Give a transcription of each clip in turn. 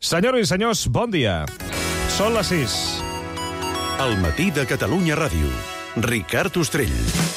Senyores i senyors, bon dia. Són les 6. El matí de Catalunya Ràdio. Ricard Ostrell.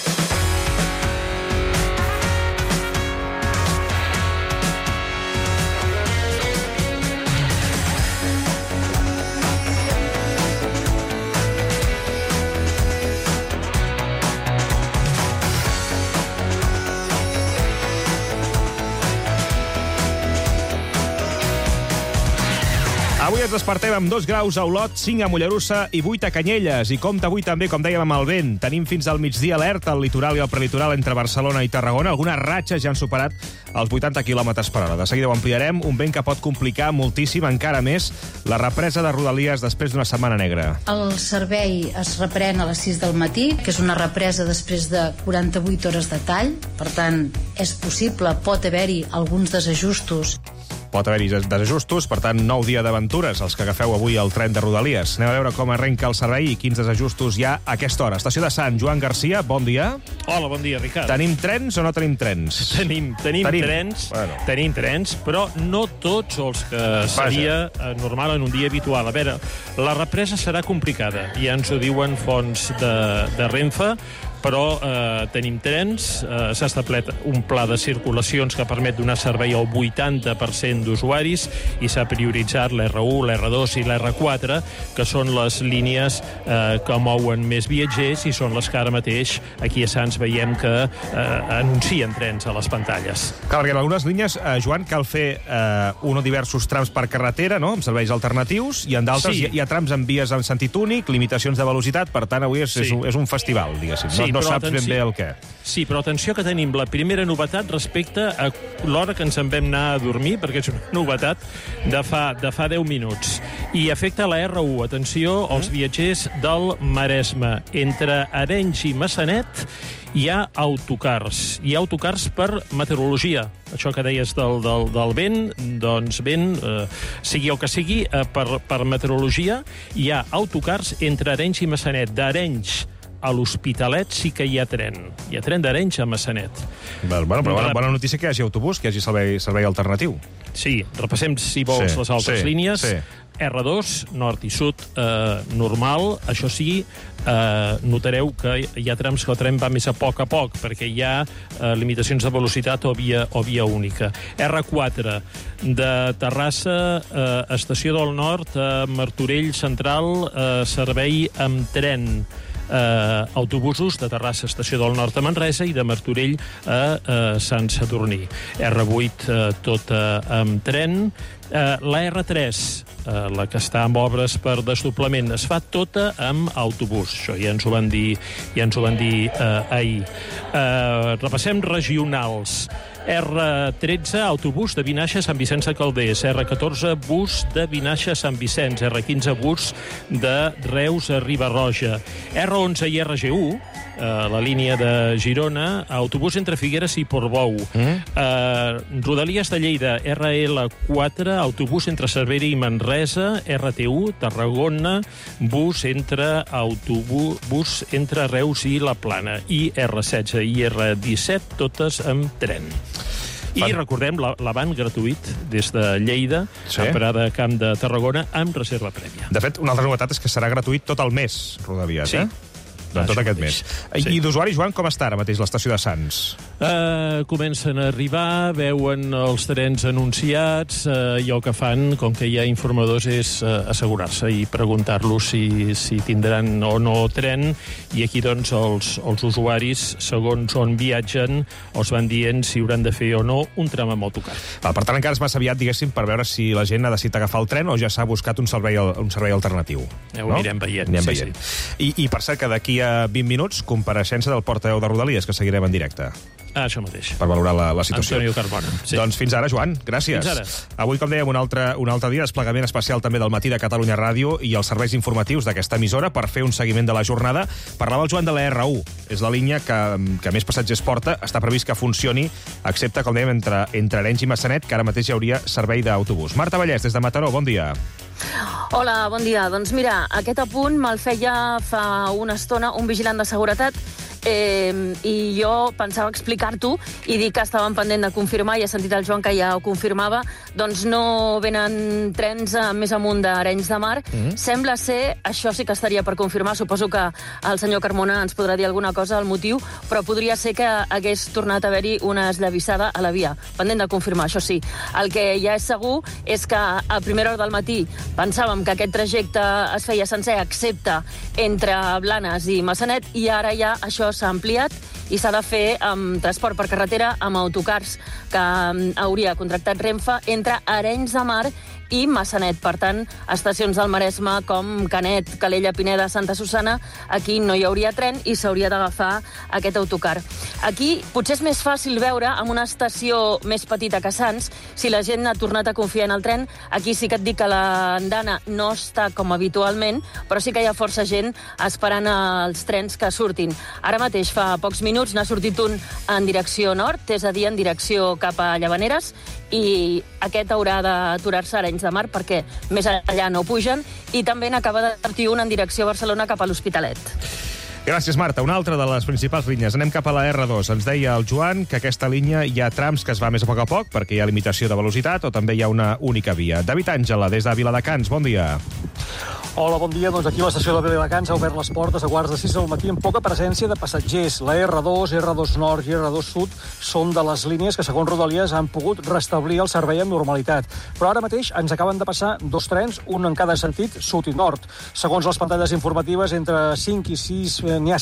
Avui ens despertem amb 2 graus a Olot, 5 a Mollerussa i 8 a Canyelles. I compta avui també, com dèiem, amb el vent. Tenim fins al migdia alerta al litoral i al prelitoral entre Barcelona i Tarragona. Algunes ratxes ja han superat els 80 km per hora. De seguida ho ampliarem. Un vent que pot complicar moltíssim, encara més, la represa de Rodalies després d'una setmana negra. El servei es reprèn a les 6 del matí, que és una represa després de 48 hores de tall. Per tant, és possible, pot haver-hi alguns desajustos. Pot haver-hi desajustos, per tant, 9 dies d'aventures, els que agafeu avui el tren de Rodalies. Anem a veure com arrenca el servei i quins desajustos hi ha a aquesta hora. Estació de Sant Joan Garcia, bon dia. Hola, bon dia, Ricard. Tenim trens o no tenim trens? Tenim trens, Bueno. tenim trens, però no tots els que seria normal en un dia habitual. A veure, la represa serà complicada, ja ens ho diuen fonts de Renfe, però tenim trens, s'ha establert un pla de circulacions que permet donar servei al 80% d'usuaris i s'ha prioritzat l'R1, l'R2 i l'R4, que són les línies que mouen més viatgers i són les que ara mateix aquí a Sants veiem que anuncien trens a les pantalles. Clar, perquè en algunes línies, Joan, cal fer un o diversos trams per carretera, no?, amb serveis alternatius, i en d'altres Sí. hi ha trams en vies en sentit únic, limitacions de velocitat, per tant, avui és un festival, diguéssim. Sí, No però saps ben bé el què. Sí, però atenció que tenim la primera novetat respecte a l'hora que ens en vam anar a dormir, perquè és una novetat de fa 10 minuts. I afecta la R1. Atenció als viatgers del Maresme. Entre Arenys i Massanet hi ha autocars. Hi ha autocars per meteorologia. Això que deies del vent, doncs vent, sigui el que sigui, per meteorologia, hi ha autocars entre Arenys i Massanet. D'Arenys a l'Hospitalet sí que hi ha tren. Hi ha tren d'Arenys a Massanet. Bueno, però bona notícia que hi hagi autobús, que hi hagi servei alternatiu. Sí, repassem, si vols, les altres línies. Sí. R2, nord i sud, normal. Això sí, notareu que hi ha trams que el tren va més a poc, perquè hi ha limitacions de velocitat o via única. R4, de Terrassa, estació del Nord, a Martorell Central, servei amb tren. Autobusos de Terrassa, estació del Nord a Manresa, i de Martorell a Sant Sadurní. R8, tota amb tren. La R3, la que està amb obres per desdoblament, es fa tota amb autobús. Això ja ens ho van dir ahir. Repassem regionals. R13, autobús de Vinaixa a Sant Vicenç de Calders. R14, bus de Vinaixa a Sant Vicenç. R15, bus de Reus a Riba-roja. R11 i RG1, la línia de Girona, autobús entre Figueres i Portbou. Rodalies de Lleida, RL4, autobús entre Cervera i Manresa. RT1, Tarragona, bus entre Reus i La Plana. I R16 i R17, totes amb tren. I recordem l'avant gratuït des de Lleida, a Parada Camp de Tarragona, amb reserva prèvia. De fet, una altra novetat és que serà gratuït tot el mes, Rodalies, Sí. Tot aquest mes. Sí. I d'usuari, Joan, com està ara mateix l'estació de Sants? Comencen a arribar, veuen els trens anunciats, i el que fan, com que hi ha informadors, és assegurar-se i preguntar-los si tindran o no tren, i aquí, doncs, els usuaris, segons on viatgen, els van dient si hauran de fer o no un tram amb autocar. Per tant, encara és massa aviat, diguéssim, per veure si la gent ha decidit agafar el tren o ja s'ha buscat un servei alternatiu. Ho anirem veient. Sí. I per cert, que d'aquí a 20 minuts, compareixença del portaveu de Rodalies, que seguirem en directe. Això mateix. Per valorar la situació. Antonio Carbona. Sí. Doncs fins ara, Joan. Gràcies. Fins ara. Avui, com dèiem, un altre dia, desplegament especial també del matí de Catalunya Ràdio i els serveis informatius d'aquesta emissora per fer un seguiment de la jornada. Parlava el Joan de la R1. És la línia que més passatgers porta. Està previst que funcioni, excepte, com dèiem, entre Arenys i Massanet, que ara mateix hi hauria servei d'autobús. Marta Vallès, des de Mataró, bon dia. Hola, bon dia. Doncs mira, aquest apunt me'l feia fa una estona un vigilant de seguretat i jo pensava explicar-t'ho i dir que estàvem pendent de confirmar, i he sentit el Joan que ja ho confirmava, doncs no venen trens més amunt d'Arenys de Mar. Sembla ser, això sí que estaria per confirmar, suposo que el senyor Carmona ens podrà dir alguna cosa al motiu, però podria ser que hagués tornat a haver-hi una esllavissada a la via. Pendent de confirmar, això sí. El que ja és segur és que a primera hora del matí pensàvem que aquest trajecte es feia sencer, excepte entre Blanes i Massanet, i ara ja això s'ha ampliat i s'ha de fer amb transport per carretera, amb autocars que hauria contractat Renfe entre Arenys de Mar i Massanet. Per tant, estacions del Maresme com Canet, Calella, Pineda, Santa Susanna, aquí no hi hauria tren i s'hauria d'agafar aquest autocar. Aquí potser és més fàcil veure, amb una estació més petita que Sants, si la gent ha tornat a confiar en el tren. Aquí sí que et dic que l'andana no està com habitualment, però sí que hi ha força gent esperant els trens que surtin. Ara mateix, fa pocs minuts, n'ha sortit un en direcció nord, és a dir, en direcció cap a Llavaneres, i aquest haurà d'aturar-se a Arenys de Mar perquè més allà no pugen, i també n'acaba de sortir un en direcció a Barcelona cap a l'Hospitalet. Gràcies, Marta. Una altra de les principals línies. Anem cap a la R2. Ens deia el Joan que aquesta línia hi ha trams que es va més a poc perquè hi ha limitació de velocitat o també hi ha una única via. David Àngela, des de Viladecans. Bon dia. Hola, bon dia. Doncs aquí a l'estació de Viladecans ha obert les portes a quarts de 6 del matí amb poca presència de passatgers. La R2, R2 Nord i R2 Sud són de les línies que, segons Rodalies, han pogut restablir el servei amb normalitat. Però ara mateix ens acaben de passar 2 trens, un en cada sentit, sud i nord. Segons les pantalles informatives, entre 5 i 6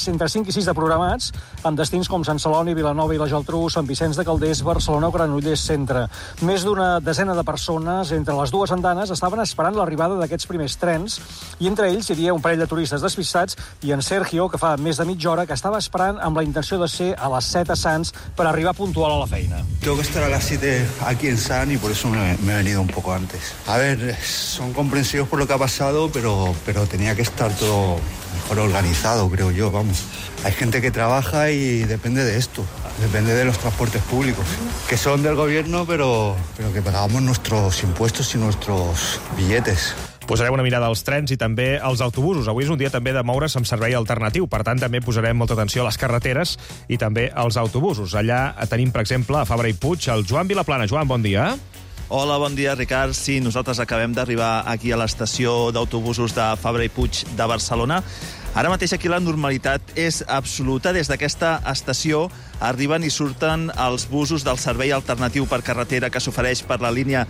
de programats, amb destins com Sant Celoni, Vilanova i la Geltrú, Sant Vicenç de Calders, Barcelona o Granollers Centre. Més d'una desena de persones entre les dues andanes estaven esperant l'arribada d'aquests primers trens, i entre ells hi havia un parell de turistes despistats i en Sergio, que fa més de mitja hora que estava esperant amb la intenció de ser a les 7 a Sants per arribar puntual a la feina. Tengo que estar a las 7 aquí en San y por eso me he venido un poco antes. A ver, son comprensivos por lo que ha pasado, pero tenía que estar todo mejor organizado, creo yo, vamos. Hay gente que trabaja y depende de esto, depende de los transportes públicos, que son del gobierno, pero que pagamos nuestros impuestos y nuestros billetes. Posarem una mirada als trens i també als autobusos. Avui és un dia també de moure's amb servei alternatiu. Per tant, també posarem molta atenció a les carreteres i també als autobusos. Allà tenim, per exemple, a Fabra i Puig, el Joan Vilaplana. Joan, bon dia. Hola, bon dia, Ricard. Sí, nosaltres acabem d'arribar aquí a l'estació d'autobusos de Fabra i Puig de Barcelona. Ara mateix aquí la normalitat és absoluta. Des d'aquesta estació arriben i surten els busos del servei alternatiu per carretera que s'ofereix per la línia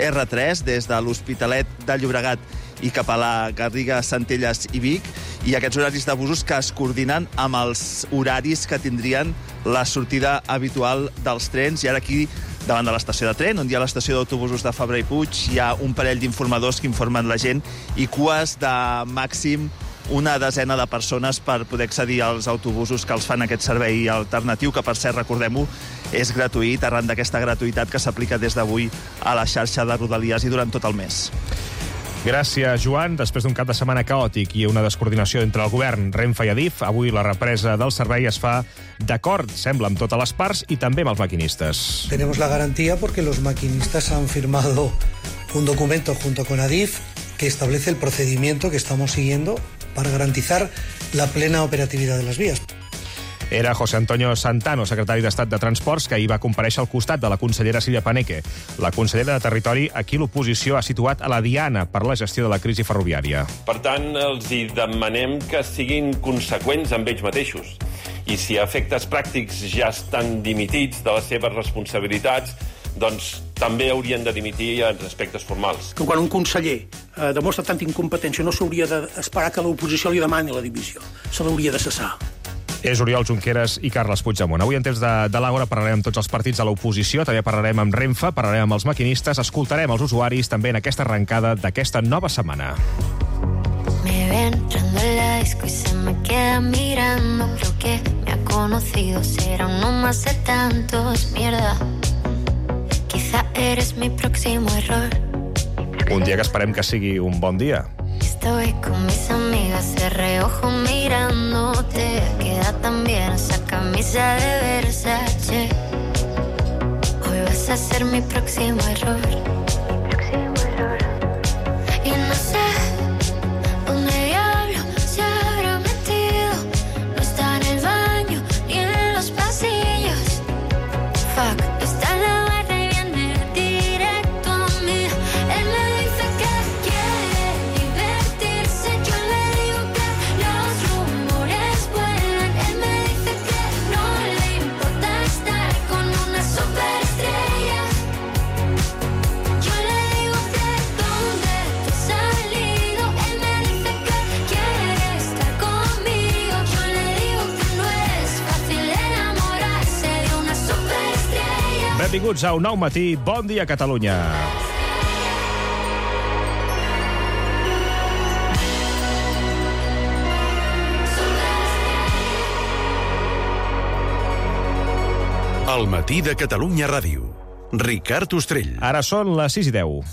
R3 des de l'Hospitalet de Llobregat i cap a la Garriga, Centelles i Vic, i aquests horaris de busos que es coordinen amb els horaris que tindrien la sortida habitual dels trens. I ara aquí, davant de l'estació de tren, on hi ha l'estació d'autobusos de Fabra i Puig, hi ha un parell d'informadors que informen la gent i cues de màxim una desena de persones per poder accedir als autobusos que els fan aquest servei alternatiu, que, per cert, recordem-ho, és gratuït, arran d'aquesta gratuïtat que s'aplica des d'avui a la xarxa de Rodalies i durant tot el mes. Gràcies, Joan. Després d'un cap de setmana caòtic i una descoordinació entre el govern, Renfe i Adif, avui la represa del servei es fa d'acord, sembla, amb totes les parts i també amb els maquinistes. Tenemos la garantía porque los maquinistas han firmado un documento junto con Adif que establece el procedimiento que estamos siguiendo para garantizar la plena operatividad de las vías. Era José Antonio Santano, secretari d'Estat de Transports, que ahir va comparèixer al costat de la consellera Sílvia Paneque. La consellera de Territori, aquí l'oposició ha situat a la diana per la gestió de la crisi ferroviària. Per tant, els hi demanem que siguin conseqüents amb ells mateixos. I si a efectes pràctics ja estan dimitits de les seves responsabilitats, doncs també haurien de dimitir en aspectes formals. Que quan un conseller demostra tanta incompetència no s'hauria d'esperar que l'oposició li demani la dimissió. Se l'hauria de cessar. És Oriol Junqueras i Carles Puigdemont. Avui, en temps de l'Àgora, parlarem amb tots els partits de l'oposició, també parlarem amb Renfe, parlarem amb els maquinistes, escoltarem els usuaris també en aquesta arrencada d'aquesta nova setmana. Me ve entrando en la disco y se me queda mirando. Creo que me ha conocido, será uno más de tantos. Mierda, quizá eres mi próximo error. Un dia que esperem que sigui un bon dia. Estoy con mis amigas de reojo mirándote. Queda tan bien esa camisa de Versace. Hoy vas a ser mi próximo error. Y no sé dónde diablo se habrá metido. No está en el baño, Benvinguts a Un Nou Matí. Bon dia, Catalunya. El matí de Catalunya Ràdio. Ricard Ostrell. Ara són les 6:10.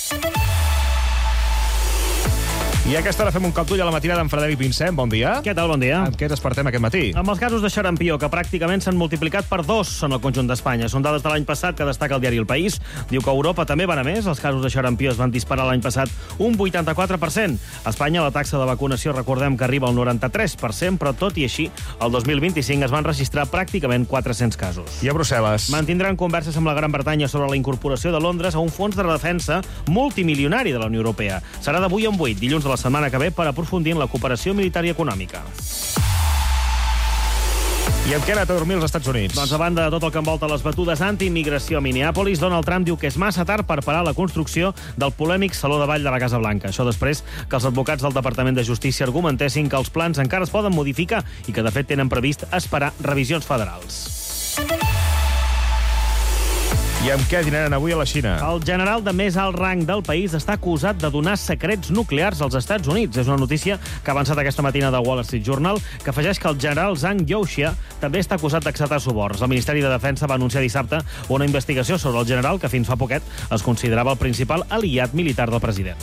I a aquesta hora fem un cop d'ull a la matinada amb Frederic Vincent. Bon dia. Què tal? Bon dia. Amb què ens despertem aquest matí? Amb els casos de xarampió, que pràcticament s'han multiplicat per 2 en el conjunt d'Espanya. Són dades de l'any passat que destaca el diari El País. Diu que a Europa també van a més. Els casos de xarampió es van disparar l'any passat un 84%. A Espanya la taxa de vacunació, recordem que arriba al 93%, però tot i així, el 2025 es van registrar pràcticament 400 casos. I a Brussel·les? Mantindran converses amb la Gran Bretanya sobre la incorporació de Londres a un fons de defensa multimilionari de la Unió Europea. Serà de 8 en 8, dilluns de la setmana que ve, per aprofundir en la cooperació militar i econòmica. I amb què ha anat a dormir als Estats Units? Doncs a banda de tot el que envolta les batudes anti-immigració a Minneapolis, Donald Trump diu que és massa tard per parar la construcció del polèmic Saló de Ball de la Casa Blanca. Això després que els advocats del Departament de Justícia argumentessin que els plans encara es poden modificar i que, de fet, tenen previst esperar revisions federals. I amb què dinaran avui a la Xina? El general de més alt rang del país està acusat de donar secrets nuclears als Estats Units. És una notícia que ha avançat aquesta matina del Wall Street Journal, que afegeix que el general Zhang Youxia també està acusat d'acceptar suborns. El Ministeri de Defensa va anunciar dissabte una investigació sobre el general que fins fa poquet es considerava el principal aliat militar del president.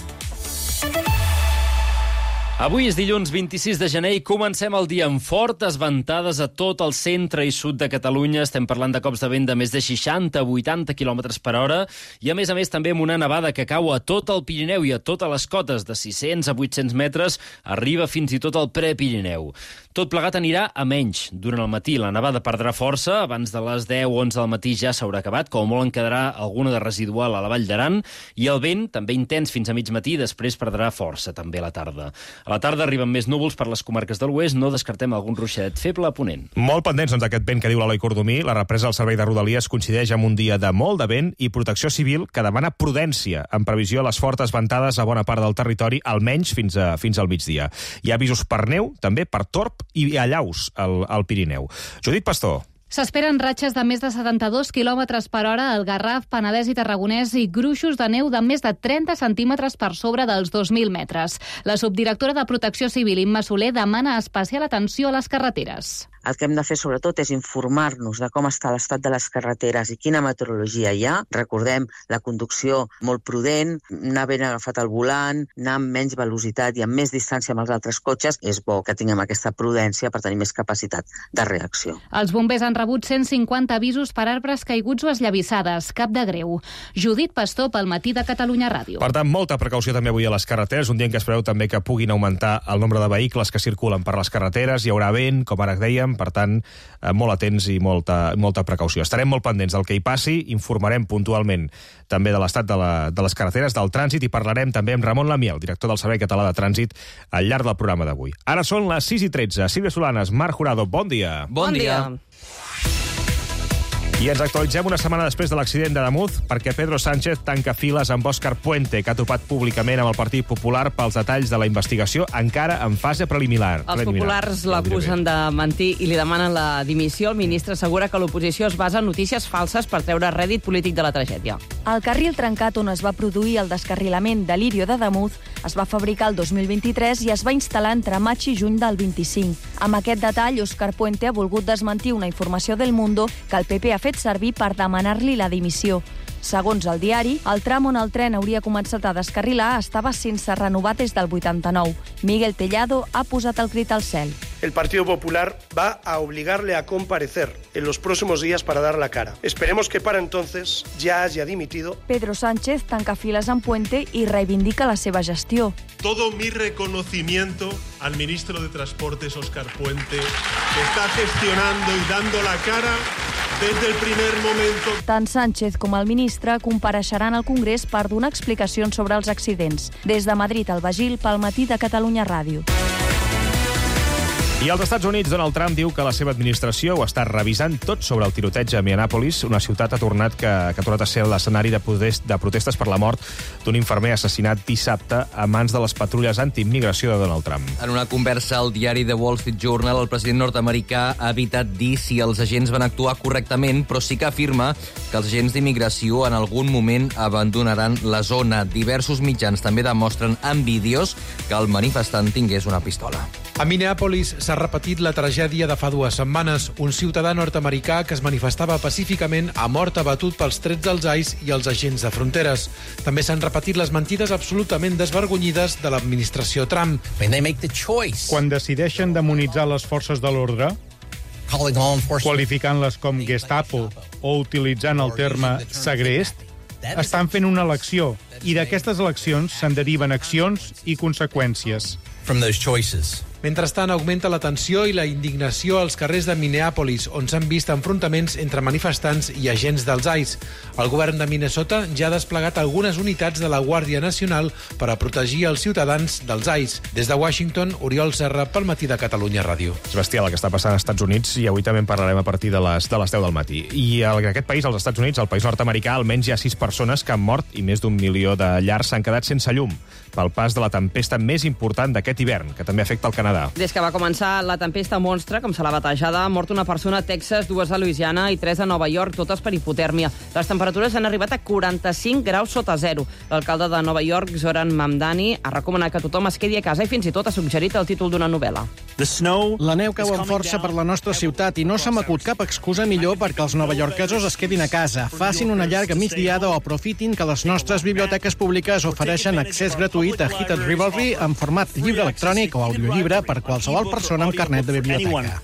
Avui és dilluns 26 de gener i comencem el dia amb fortes ventades a tot el centre i sud de Catalunya. Estem parlant de cops de vent de més de 60-80 km per hora i, a més també, amb una nevada que cau a tot el Pirineu i a totes les cotes de 600 a 800 metres, arriba fins i tot al Prepirineu. Tot plegat anirà a menys. Durant el matí la nevada perdrà força, abans de les 10-11 del matí ja s'haurà acabat, com molt en quedarà alguna de residual a la Vall d'Aran, i el vent, també intens fins a mig matí, després perdrà força també a la tarda. A la tarda arriben més núvols per les comarques de l'oest, no descartem algun ruixadet feble a ponent. Molt pendents d'aquest vent que diu l'Eloi Cordomí. La represa del servei de Rodalies coincideix amb un dia de molt de vent i Protecció Civil que demana prudència en previsió a les fortes ventades a bona part del territori, almenys fins al migdia. Hi ha avisos per neu, també per torb i allaus al Pirineu. Judit Pastor. S'esperen ratxes de més de 72 km per hora al Garraf, Penedès i Tarragonès i gruixos de neu de més de 30 centímetres per sobre dels 2.000 metres. La subdirectora de Protecció Civil, Imma Soler, demana especial atenció a les carreteres. El que hem de fer, sobretot, és informar-nos de com està l'estat de les carreteres i quina meteorologia hi ha. Recordem la conducció molt prudent, anar ben agafat al volant, anar amb menys velocitat i amb més distància amb els altres cotxes. És bo que tinguem aquesta prudència per tenir més capacitat de reacció. Els bombers han rebut 150 avisos per arbres caiguts o esllavissades. Cap de greu. Judit Pastor, pel Matí de Catalunya Ràdio. Per tant, molta precaució també avui a les carreteres. Un dia en què es preveu també que puguin augmentar el nombre de vehicles que circulen per les carreteres. Hi haurà vent, com ara dèiem, per tant, molt atents i molta precaució. Estarem molt pendents del que hi passi, informarem puntualment també de l'estat de les carreteres, del trànsit, i parlarem també amb Ramon Lamiel, director del Servei Català de Trànsit, al llarg del programa d'avui. Ara són les 6:13. Sílvia Solanes, Marc Jurado, bon dia. Bon dia. I ens actualitzem una setmana després de l'accident de Damuz perquè Pedro Sánchez tanca files amb Òscar Puente, que ha topat públicament amb el Partit Popular pels detalls de la investigació encara en fase preliminar. Els populars l'acusen de mentir i li demanen la dimissió. El ministre assegura que l'oposició es basa en notícies falses per treure rèdit polític de la tragèdia. El carril trencat on es va produir el descarrilament de l'Irio de Damuz es va fabricar el 2023 i es va instal·lar entre maig i juny del 25. Amb aquest detall, Òscar Puente ha volgut desmentir una informació del Mundo que el PP ha fet servir per demanar-li la dimissió. Segons el diari, el tram on el tren hauria començat a descarrilar estava sense renovar des del 89. Miguel Tellado ha posat el crit al cel. El Partido Popular va a obligarle a comparecer en los próximos días para dar la cara. Esperemos que para entonces ya haya dimitido. Pedro Sánchez tanca files amb Puente i reivindica la seva gestió. Todo mi reconocimiento al ministro de Transportes, Óscar Puente, que está gestionando y dando la cara desde el primer momento. Tant Sánchez com el ministre compareixeran al Congrés per donar explicacions sobre els accidents. Des de Madrid, al Bagil, pel Matí de Catalunya Ràdio. I als Estats Units, Donald Trump diu que la seva administració ho està revisant tot sobre el tiroteig a Minneapolis, una ciutat que ha tornat a ser l'escenari de protestes per la mort d'un infermer assassinat dissabte a mans de les patrulles antiimmigració de Donald Trump. En una conversa al diari The Wall Street Journal, el president nord-americà ha evitat dir si els agents van actuar correctament, però sí que afirma que els agents d'immigració en algun moment abandonaran la zona. Diversos mitjans també demostren en vídeos que el manifestant tingués una pistola. A Minneapolis s'ha repetit la tragèdia de fa 2 setmanes. Un ciutadà nord-americà que es manifestava pacíficament ha mort abatut pels trets dels ICE i els agents de fronteres. També s'han repetit les mentides absolutament desvergonyides de l'administració Trump. Quan decideixen demonitzar les forces de l'ordre, qualificant-les com Gestapo o utilitzant el terme segrest, estan fent una elecció, i d'aquestes eleccions se'n deriven accions i conseqüències. Mentrestant, augmenta la tensió i la indignació als carrers de Minneapolis, on s'han vist enfrontaments entre manifestants i agents dels ICE. El govern de Minnesota ja ha desplegat algunes unitats de la Guàrdia Nacional per a protegir els ciutadans dels ICE. Des de Washington, Oriol Serra, pel Matí de Catalunya Ràdio. És bestial el que està passant als Estats Units i avui també en parlarem a partir de les 10 del matí. I en aquest país, als Estats Units, el país nord-americà, almenys hi ha 6 persones que han mort i més d'1 milió de llars s'han quedat sense llum pel pas de la tempesta més important d'aquest hivern, que també afecta el Canadà. Des que va començar la tempesta monstre, com se l'ha batejada, ha mort una persona a Texas, 2 a Louisiana i 3 a Nova York, totes per hipotèrmia. Les temperatures han arribat a 45 graus sota zero. L'alcalde de Nova York, Zoran Mamdani, ha recomanat que tothom es quedi a casa i fins i tot ha suggerit el títol d'una novel·la. La neu cau amb força per la nostra ciutat i no s'ha m'acut cap excusa millor perquè els novaiorquesos es quedin a casa, facin una llarga migdiada o aprofitin que les nostres biblioteques públiques ofereixen accés gratuït a Heated Rivalry en format llibre electrònic o audiollibre per qualsevol persona amb carnet de biblioteca.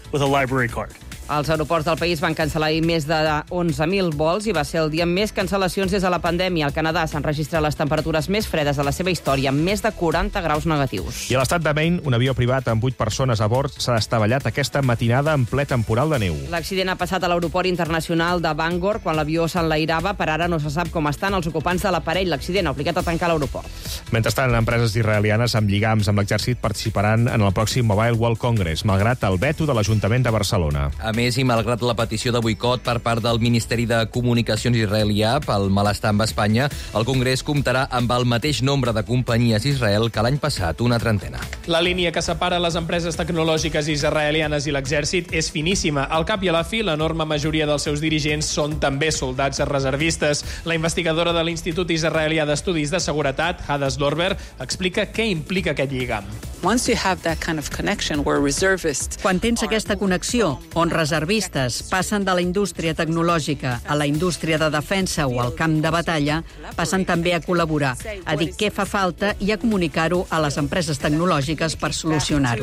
Els aeroports del país van cancel·lar més de 11.000 vols i va ser el dia amb més cancel·lacions des de la pandèmia. Al Canadà s'han registrat les temperatures més fredes de la seva història, amb més de 40 graus negatius. I a l'estat de Maine, un avió privat amb 8 persones a bord s'ha estavellat aquesta matinada en ple temporal de neu. L'accident ha passat a l'aeroport internacional de Bangor quan l'avió s'enlairava. Per ara no se sap com estan els ocupants de l'aparell. L'accident ha obligat a tancar l'aeroport. Mentrestant, empreses israelianes amb lligams amb l'exèrcit participaran en el pròxim Mobile World Congress, malgrat el veto de l'Ajuntament de Barcelona. A més, i malgrat la petició de boicot per part del Ministeri de Comunicacions israelià pel malestar amb Espanya, el Congrés comptarà amb el mateix nombre de companyies d'Israel que l'any passat, una trentena. La línia que separa les empreses tecnològiques israelianes i l'exèrcit és finíssima. Al cap i a la fi, l'enorme majoria dels seus dirigents són també soldats reservistes. La investigadora de l'Institut Israelià d'Estudis de Seguretat, Hades Lorber, explica què implica aquest lligam. Quan tens aquesta connexió, on reservistes passen de la indústria tecnològica a la indústria de defensa o al camp de batalla, passen també a col·laborar, a dir què fa falta i a comunicar-ho a les empreses tecnològiques per solucionar-ho.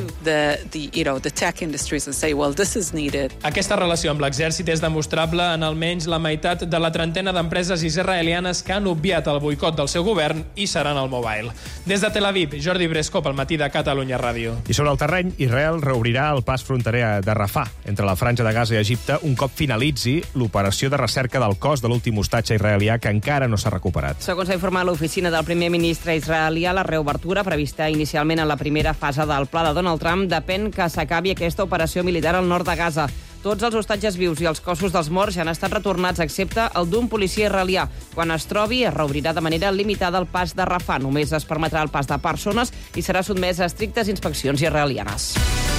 Aquesta relació amb l'exèrcit és demostrable en almenys la meitat de la trentena d'empreses israelianes que han obviat el boicot del seu govern i seran al Mobile. Des de Tel Aviv, Jordi Bresco pel Matí de Catalunya Ràdio. I sobre el terreny, Israel reobrirà el pas fronterer de Rafah, entre la Franja de Gaza i Egipte, un cop finalitzi l'operació de recerca del cos de l'últim hostatge israelià que encara no s'ha recuperat. Segons ha informat l'oficina del primer ministre israelià, la reobertura prevista inicialment en la primera fase del pla de Donald Trump depèn que s'acabi aquesta operació militar al nord de Gaza. Tots els hostatges vius i els cossos dels morts ja han estat retornats, excepte el d'un policia israelià. Quan es trobi, es reobrirà de manera limitada el pas de Rafah. Només es permetrà el pas de persones i serà sotmès a estrictes inspeccions israelianes.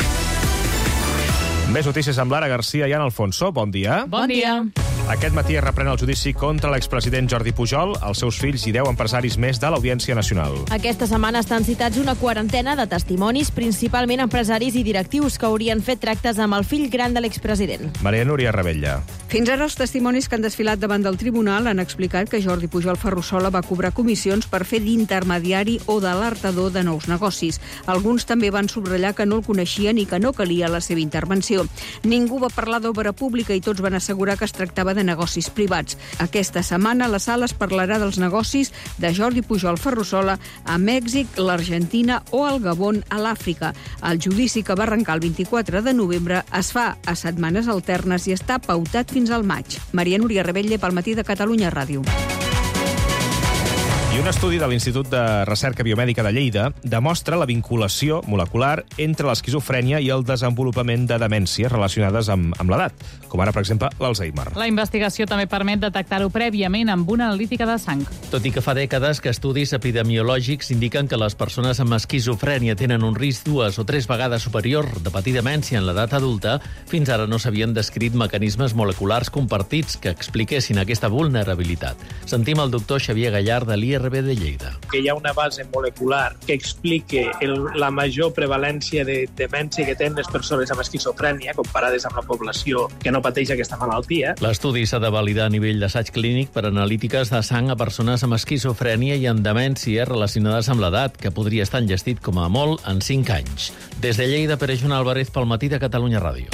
Més notícies amb Lara Garcia i Ana Alfonso. Bon dia. Bon dia. Aquest matí es reprèn el judici contra l'expresident Jordi Pujol, els seus fills i 10 empresaris més de l'Audiència Nacional. Aquesta setmana estan citats una quarantena de testimonis, principalment empresaris i directius que haurien fet tractes amb el fill gran de l'expresident. Maria Núria Rebella. Fins ara els testimonis que han desfilat davant del tribunal han explicat que Jordi Pujol Ferrusola va cobrar comissions per fer d'intermediari o d'alertador de nous negocis. Alguns també van subratllar que no el coneixien i que no calia la seva intervenció. Ningú va parlar d'obra pública i tots van assegurar que es tractava de negocis privats. Aquesta setmana la sala es parlarà dels negocis de Jordi Pujol Ferrusola a Mèxic, l'Argentina o el Gabon a l'Àfrica. El judici, que va arrencar el 24 de novembre, es fa a setmanes alternes i està pautat fins al maig. Maria Núria Rebella pel Matí de Catalunya Ràdio. I I un estudi de l'Institut de Recerca Biomèdica de Lleida demostra la vinculació molecular entre l'esquizofrènia i el desenvolupament de demències relacionades amb l'edat, com ara, per exemple, l'Alzheimer. La investigació també permet detectar-ho prèviament amb una analítica de sang. Tot i que fa dècades que estudis epidemiològics indiquen que les persones amb esquizofrènia tenen un risc 2 o 3 vegades superior de patir demència en l'edat adulta, fins ara no s'havien descrit mecanismes moleculars compartits que expliquessin aquesta vulnerabilitat. Sentim el doctor Xavier Gallard de l'IRB de Lleida. Que hi ha una base molecular que explique la major prevalència de demència que tenen les persones amb esquizofrènia comparades amb la població que no pateix aquesta malaltia. L'estudi s'ha de validar a nivell d'assaig clínic per analítiques de sang a persones amb esquizofrènia i amb demència relacionades amb l'edat, que podria estar enllestit com a molt en 5 anys. Des de Lleida, Pere Joan Álvarez, pel Matí de Catalunya Ràdio.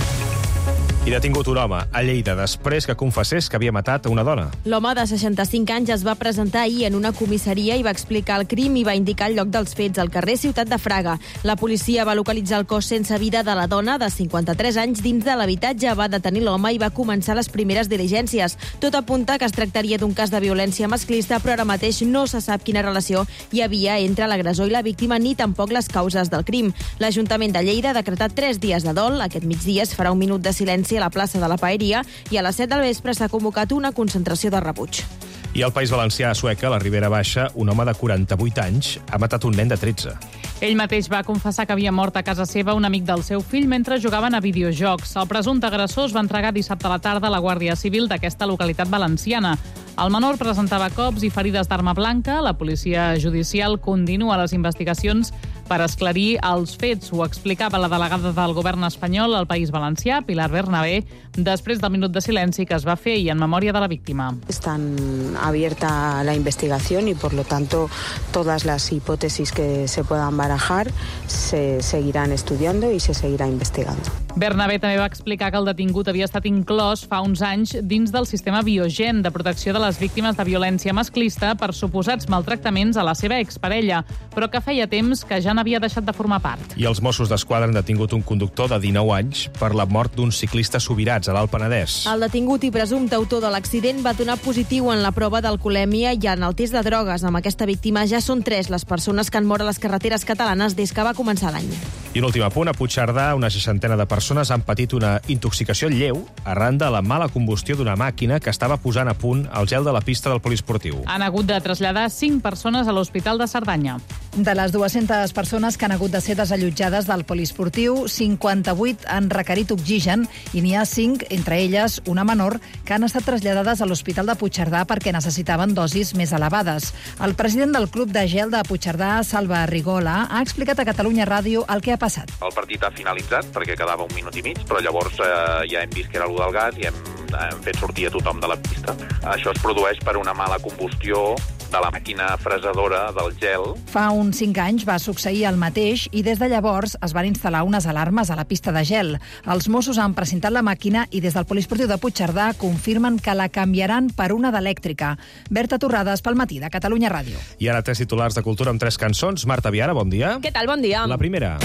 I detingut un home a Lleida després que confessés que havia matat una dona. L'home de 65 anys es va presentar ahir en una comissaria i va explicar el crim i va indicar el lloc dels fets, al carrer Ciutat de Fraga. La policia va localitzar el cos sense vida de la dona de 53 anys dins de l'habitatge, va detenir l'home i va començar les primeres diligències. Tot apunta que es tractaria d'un cas de violència masclista, però ara mateix no se sap quina relació hi havia entre l'agressor i la víctima ni tampoc les causes del crim. L'Ajuntament de Lleida ha decretat 3 dies de dol. Aquest migdia es farà un minut de silenci a la plaça de la Paeria i a les 7 del vespre s'ha convocat una concentració de rebuig. I al País Valencià, a Sueca, a la Ribera Baixa, un home de 48 anys ha matat un nen de 13. Ell mateix va confessar que havia mort a casa seva un amic del seu fill mentre jugaven a videojocs. El presumpte agressor es va entregar dissabte a la tarda a la Guàrdia Civil d'aquesta localitat valenciana. El menor presentava cops i ferides d'arma blanca. La policia judicial continua les investigacions per esclarir els fets. Ho explicava la delegada del govern espanyol al País Valencià, Pilar Bernabé, després del minut de silenci que es va fer i en memòria de la víctima. Están abierta la investigación y, por lo tanto, todas las hipótesis que se puedan barajar se seguirán estudiando y se seguirá investigando. Bernabé també va explicar que el detingut havia estat inclòs fa uns anys dins del sistema Biogen de protecció de les víctimes de violència masclista per suposats maltractaments a la seva exparella, però que feia temps que ja n'havia deixat de formar part. I els Mossos d'Esquadra han detingut un conductor de 19 anys per la mort d'uns ciclistes Subirats, a l'Alt Penedès. El detingut i presumpte autor de l'accident va donar positiu en la prova d'alcoholèmia i en el test de drogues. Amb aquesta víctima ja són 3 les persones que han mort a les carreteres catalanes des que va començar l'any. I un últim apunt, a Puigcerdà, una 60 de persones han patit una intoxicació lleu arran de la mala combustió d'una màquina que estava posant a punt el gel de la pista del poliesportiu. Han hagut de traslladar 5 persones a l'Hospital de Cerdanya. De les 200 persones que han hagut de ser desallotjades del poliesportiu, 58 han requerit oxigen i n'hi ha 5, entre elles una menor, que han estat traslladades a l'Hospital de Puigcerdà perquè necessitaven dosis més elevades. El president del Club de Gel de Puigcerdà, Salva Rigola, ha explicat a Catalunya Ràdio el que ha passat. El partit ha finalitzat perquè quedava un minut i mig, però llavors ja hem vist que era allò del gas i hem fet sortir a tothom de la pista. Això es produeix per una mala combustió de la màquina fresadora del gel. Fa uns 5 anys va succeir el mateix i des de llavors es van instal·lar unes alarmes a la pista de gel. Els Mossos han presentat la màquina i des del poliesportiu de Puigcerdà confirmen que la canviaran per una d'elèctrica. Berta Torrades, pel Matí de Catalunya Ràdio. I ara 3 titulars de cultura amb 3 cançons. Marta Viara, bon dia. Què tal? Bon dia. La primera.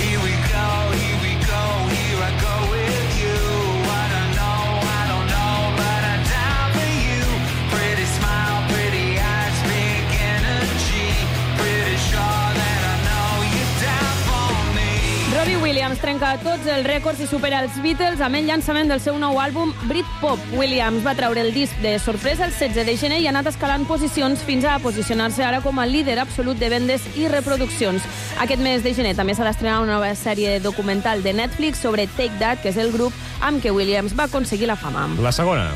Robbie Williams trenca tots els rècords i supera els Beatles amb el llançament del seu nou àlbum Britpop. Williams va treure el disc de sorpresa el 16 de gener i ha anat escalant posicions fins a posicionar-se ara com a líder absolut de vendes i reproduccions. Aquest mes de gener també s'ha d'estrenar una nova sèrie documental de Netflix sobre Take That, que és el grup amb què Williams va aconseguir la fama. La segona.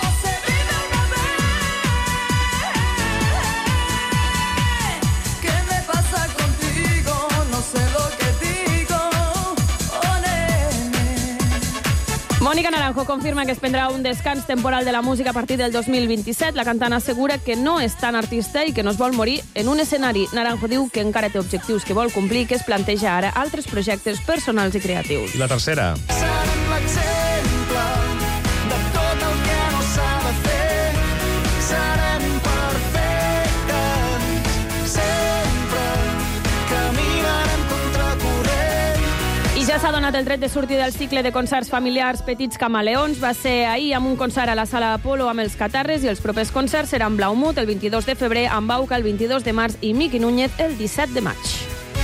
Mónica Naranjo confirma que es prendrà un descans temporal de la música a partir del 2027. La cantant assegura que no és tan artista i que no es vol morir en un escenari. Naranjo diu que encara té objectius que vol complir i que es planteja ara altres projectes personals i creatius. I la tercera. Serem l'exemple de tot el que no s'ha de fer. Serem imperfectes, sempre caminarem contracorrent. I ja s'ha donat el tret de sortir del cicle de concerts familiars Petits Camaleons. Va ser ahir amb un concert a la Sala Apolo amb els Catarres i els propers concerts seran Blaumut el 22 de febrer, amb Bauca el 22 de març i Miqui Núñez el 17 de maig.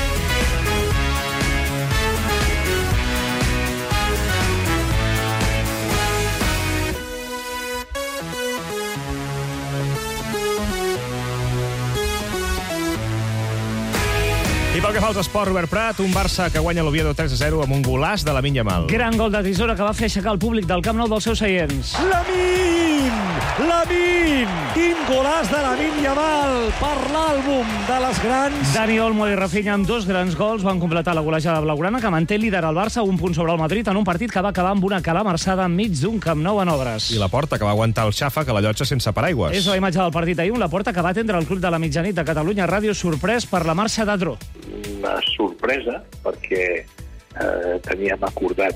I pel que fa als esports, Robert Prat, un Barça que guanya l'Oviedo 3-0 amb un golaç de Lamine Yamal. Gran gol de tisora que va fer aixecar el públic del Camp Nou dels seus seients. Lamine! Quin golaç de Lamine Yamal per l'àlbum de les grans. Dani Olmo i Rafinha amb dos grans gols van completar la golejada blaugrana que manté líder al Barça, un punt sobre el Madrid en un partit que va acabar amb una calamarsada enmig d'un Camp Nou en obres. I la Porta, que va aguantar el xàfec a la llotja sense paraigües. És la imatge del partit ahir, la Porta que va atendre el Club de la Mitjanit de Catalunya Ràdio sorprès per la marxa d'Adró. Una sorpresa, perquè teníem acordat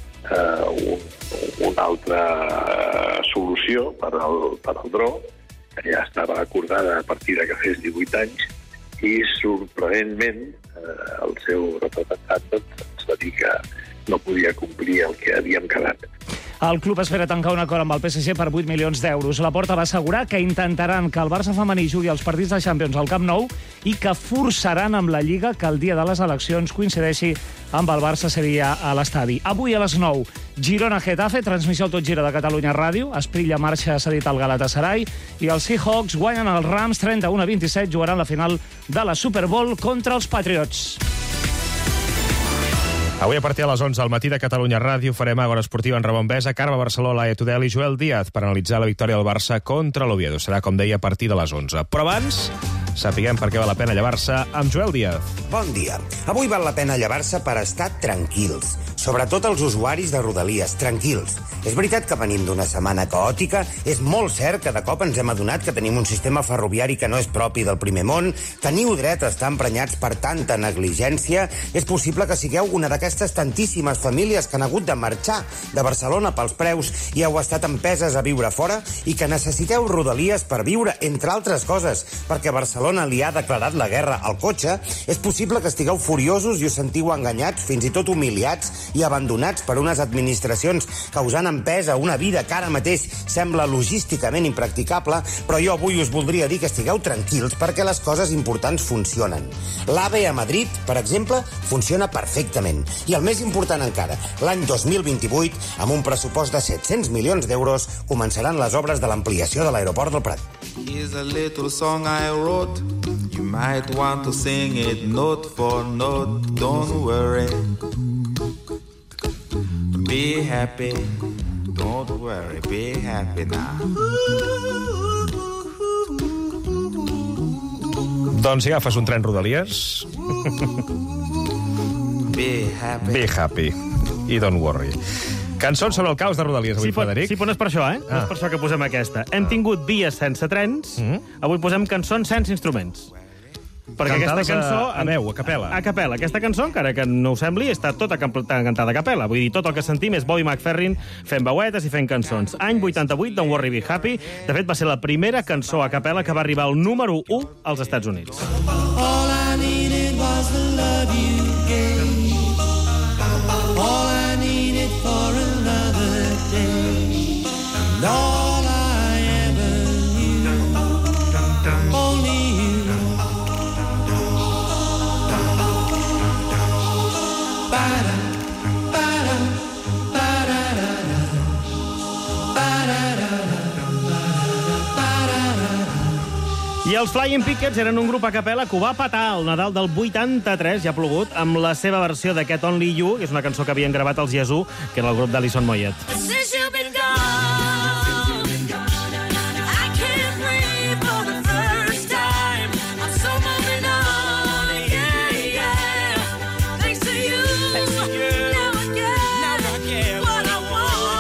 una altra solució per al Dro, que ja estava acordada a partir que fes 18 anys, i sorprenentment el seu representant ens va dir que no podia complir el que havíem quedat. El club espera tancar un acord amb el PSG per 8 milions d'euros. La Porta va assegurar que intentaran que el Barça femení jugui els partits de Champions al Camp Nou i que forçaran amb la Lliga que el dia de les eleccions coincideixi amb el Barça Sevilla a l'estadi. Avui a les 9, Girona-Getafe, transmissió al Tot Gira de Catalunya Ràdio. Esprilla marxa cedit al Galatasaray i els Seahawks guanyen els Rams 31-27, jugaran la final de la Super Bowl contra els Patriots. Avui a partir de les 11 al matí de Catalunya Ràdio farem Agora Esportiva en Ramon Besa, Carme Barceló, Laia Tudel i Joel Díaz per analitzar la victòria del Barça contra l'Oviedo. Serà, com deia, a partir de les 11. Però abans, sapiguem per què val la pena llevar-se amb Joel Díaz. Bon dia. Avui val la pena llevar-se per estar tranquils. Sobretot els usuaris de Rodalies, tranquils. És veritat que venim d'una setmana caòtica, és molt cert que de cop ens hem adonat que tenim un sistema ferroviari que no és propi del primer món, teniu dret a estar emprenyats per tanta negligència, és possible que sigueu una d'aquestes tantíssimes famílies que han hagut de marxar de Barcelona pels preus i heu estat empeses a viure fora i que necessiteu Rodalies per viure, entre altres coses, perquè Barcelona li ha declarat la guerra al cotxe, és possible que estigueu furiosos i us sentiu enganyats, fins i tot humiliats i abandonats per unes administracions que us han empès a una vida que ara mateix sembla logísticament impracticable, però jo avui us voldria dir que estigueu tranquils perquè les coses importants funcionen. L'AVE a Madrid, per exemple, funciona perfectament. I el més important encara, l'any 2028, amb un pressupost de 700 milions d'euros, començaran les obres de l'ampliació de l'aeroport del Prat. Here's a little song I wrote. You might want to sing it note for note. Don't worry. Be happy. Don't worry. Be happy now. Doncs si agafes un tren Rodalies... Be happy. Be happy. I don't worry. Cançons sobre el caos de Rodalies, avui, Frederic. Sí, però no és per això, eh? No és per això que posem aquesta. Hem tingut dies sense trens, avui posem cançons sense instruments. Perquè Cantades aquesta cançó... a veu, a capella. A capella. Aquesta cançó, encara que no ho sembli, està tota cantada a capella. Vull dir, tot el que sentim és Bobby McFerrin fent veuetes i fent cançons. Any 88, Don't Worry, Be Happy. De fet, va ser la primera cançó a capella que va arribar al número 1 als Estats Units. All I needed was the love you gave. All I needed for another day. And all I ever knew. Only you. Ba-da, ba-da, ba-da-da-da. Ba-da-da-da, ba-da-da-da. I els Flying Pickets eren un grup a capella que ho va patar el Nadal del 83, ja ha plogut, amb la seva versió d'aquest Only You, que és una cançó que havien gravat els Yazoo, que era el grup d'Alison Moyet. Since you've been gone, I can't breathe for the first time. I'm so moving on, yeah, yeah. Thanks to you, now I get what I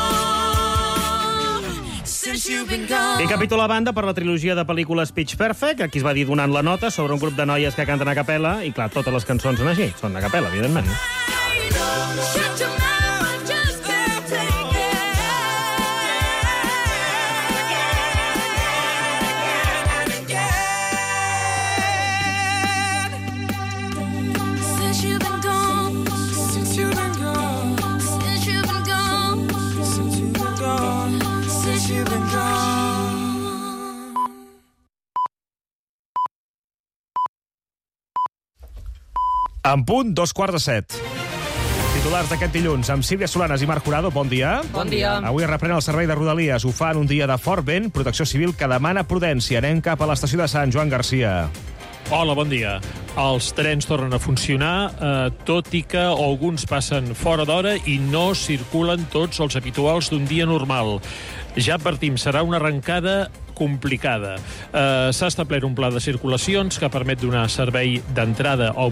want. Since you've been gone. I capítol a banda per la trilogia de pel·lícules Pitch Perfect, aquí es va dir donant la nota sobre un grup de noies que canten a capella, i clar, totes les cançons són així, són a capella, evidentment. Shut your mouth, just can't take it. Since you've been gone, since you've been gone. En punt, 7:15. Titulars d'aquest dilluns amb Sílvia Solanas i Marc Jurado. Bon dia. Bon dia. Avui es reprèn el servei de Rodalies. Ho fa en un dia de fort vent. Protecció Civil que demana prudència. Anem cap a l'estació de Sant Joan Garcia. Hola, bon dia. Els trens tornen a funcionar, tot i que alguns passen fora d'hora i no circulen tots els habituals d'un dia normal. Ja advertim, serà una arrencada complicada. S'ha establert un pla de circulacions que permet donar servei d'entrada al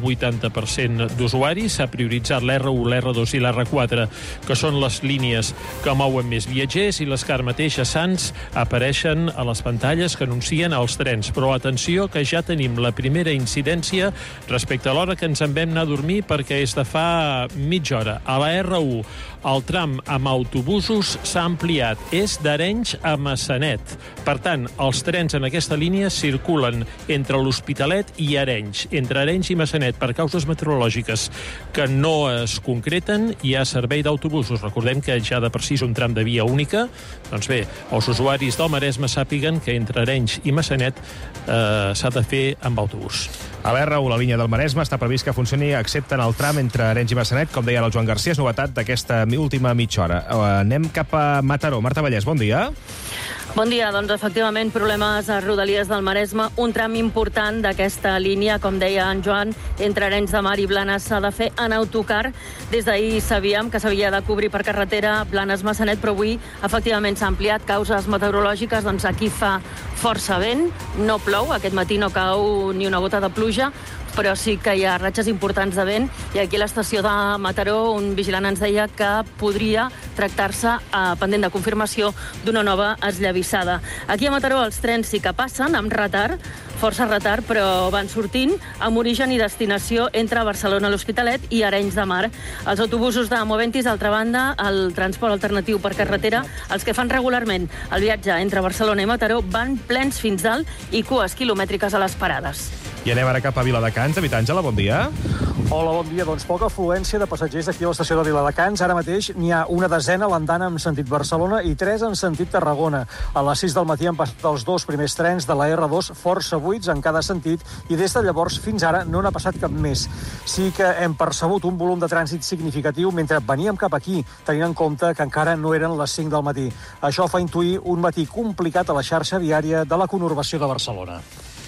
80% d'usuaris. S'ha prioritzat l'R1, l'R2 i l'R4, que són les línies que mouen més viatgers i les que ara mateix a Sants apareixen a les pantalles que anuncien els trens. Però atenció, que ja tenim la primera incidència respecte a l'hora que ens en vam anar a dormir, perquè és de fa mitja hora. A la R1, el tram amb autobusos s'ha ampliat. És d'Arenys a Massanet. Per tant, els trens en aquesta línia circulen entre l'Hospitalet i Arenys. Entre Arenys i Massanet, per causes meteorològiques que no es concreten, hi ha servei d'autobusos. Recordem que ja de per si és un tram de via única. Doncs bé, els usuaris del Maresme sàpiguen que entre Arenys i Massanet s'ha de fer amb autobús. A l'R1, la línia del Maresme, està previst que funcioni excepte en el tram entre Arenys i Massanet, com deia el Joan Garcia, és novetat d'aquesta última mitja hora. Anem cap a Mataró. Marta Vallès, bon dia. Bon dia, doncs efectivament problemes a Rodalies del Maresme, un tram important d'aquesta línia, com deia en Joan, entre Arenys de Mar i Blanes s'ha de fer en autocar. Des d'ahir sabíem que s'havia de cobrir per carretera Blanes-Massanet, però avui efectivament s'ha ampliat causes meteorològiques, doncs aquí fa força vent, no plou, aquest matí no cau ni una gota de pluja, però sí que hi ha ratxes importants de vent, i aquí a l'estació de Mataró un vigilant ens deia que podria tractar-se, pendent de confirmació, d'una nova esllavissada. Aquí a Mataró els trens sí que passen amb retard, força retard, però van sortint amb origen i destinació entre Barcelona, l'Hospitalet i Arenys de Mar. Els autobusos de Moventis, d'altra banda, el transport alternatiu per carretera, els que fan regularment el viatge entre Barcelona i Mataró, van plens fins dalt i cues quilomètriques a les parades. I anem ara cap a Viladecans. Habitàngela, bon dia. Hola, bon dia. Doncs poca afluència de passatgers aquí a l'estació de Viladecans. Ara mateix n'hi ha una desena a l'andana en sentit Barcelona i 3 en sentit Tarragona. A les 6 del matí han passat els 2 primers trens de la R2 força buits en cada sentit i des de llavors fins ara no n'ha passat cap més. Sí que hem percebut un volum de trànsit significatiu mentre veníem cap aquí, tenint en compte que encara no eren les 5 del matí. Això fa intuir un matí complicat a la xarxa viària de la conurbació de Barcelona.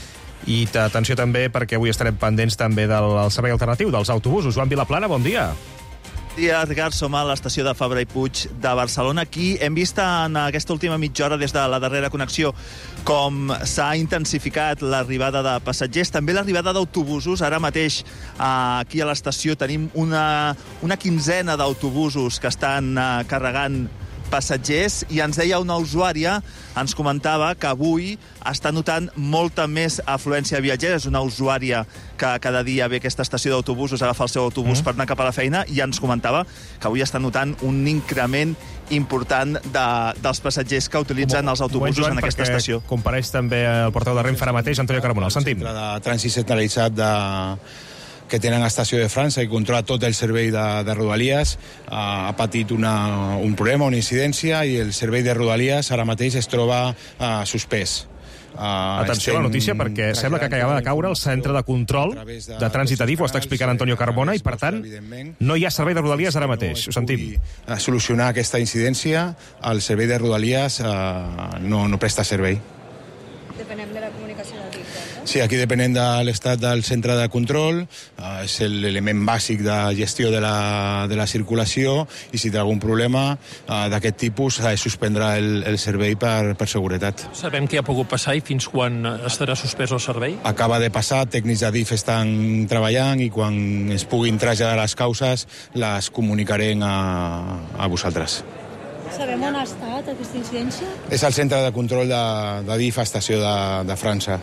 I atenció també, perquè avui estarem pendents també del servei alternatiu, dels autobusos. Joan Vilaplana, bon dia. Bon dia, Edgar. Som a l'estació de Fabra i Puig de Barcelona. Aquí hem vist en aquesta última mitja hora, des de la darrera connexió, com s'ha intensificat l'arribada de passatgers, també l'arribada d'autobusos. Ara mateix aquí a l'estació tenim una quinzena d'autobusos que estan carregant passatgers, i ens deia una usuària, ens comentava que avui està notant molta més afluència de viatgers. És una usuària que cada dia ve a aquesta estació d'autobusos, agafa el seu autobús per anar cap a la feina, i ens comentava que avui està notant un increment important dels passatgers que utilitzen els autobusos en aquesta estació. Compareix també el portaveu de Renfe ara mateix, Antonio Carmona. El sentim. El centre de trànsit centralitzat que tenen a Estació de França i controla tot el servei de Rodalies, ha patit un problema, una incidència, i el servei de Rodalies ara mateix es troba suspès. Atenció a la notícia, perquè sembla que acaba de caure el centre de control de trànsit Adif, ho està explicant Antonio Carmona, i per tant no hi ha servei de Rodalies ara mateix. Ho sentim. Solucionar aquesta incidència, el servei de Rodalies no presta servei. Depenem de la comunicació de Adif, no? Sí, aquí depenent de l'estat del centre de control, és l'element bàsic de gestió de la circulació, i si té algun problema d'aquest tipus s'ha de suspendre el servei per seguretat. Sabem què ha pogut passar i fins quan estarà suspès el servei? Acaba de passar, tècnics d'Adif estan treballant, i quan es puguin traslladar les causes les comunicarem a vosaltres. Sabem on ha estat aquesta incidència? És el centre de control d'Adif a Estació de França.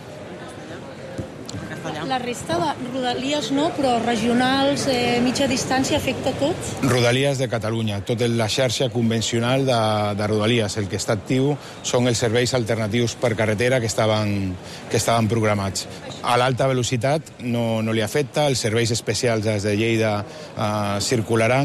La resta de Rodalies no, però regionals, mitja distància, afecta tots? Rodalies de Catalunya, tota la xarxa convencional de Rodalies. El que està actiu són els serveis alternatius per carretera que estaven programats. A l'alta velocitat no li afecta, els serveis especials des de Lleida circularan,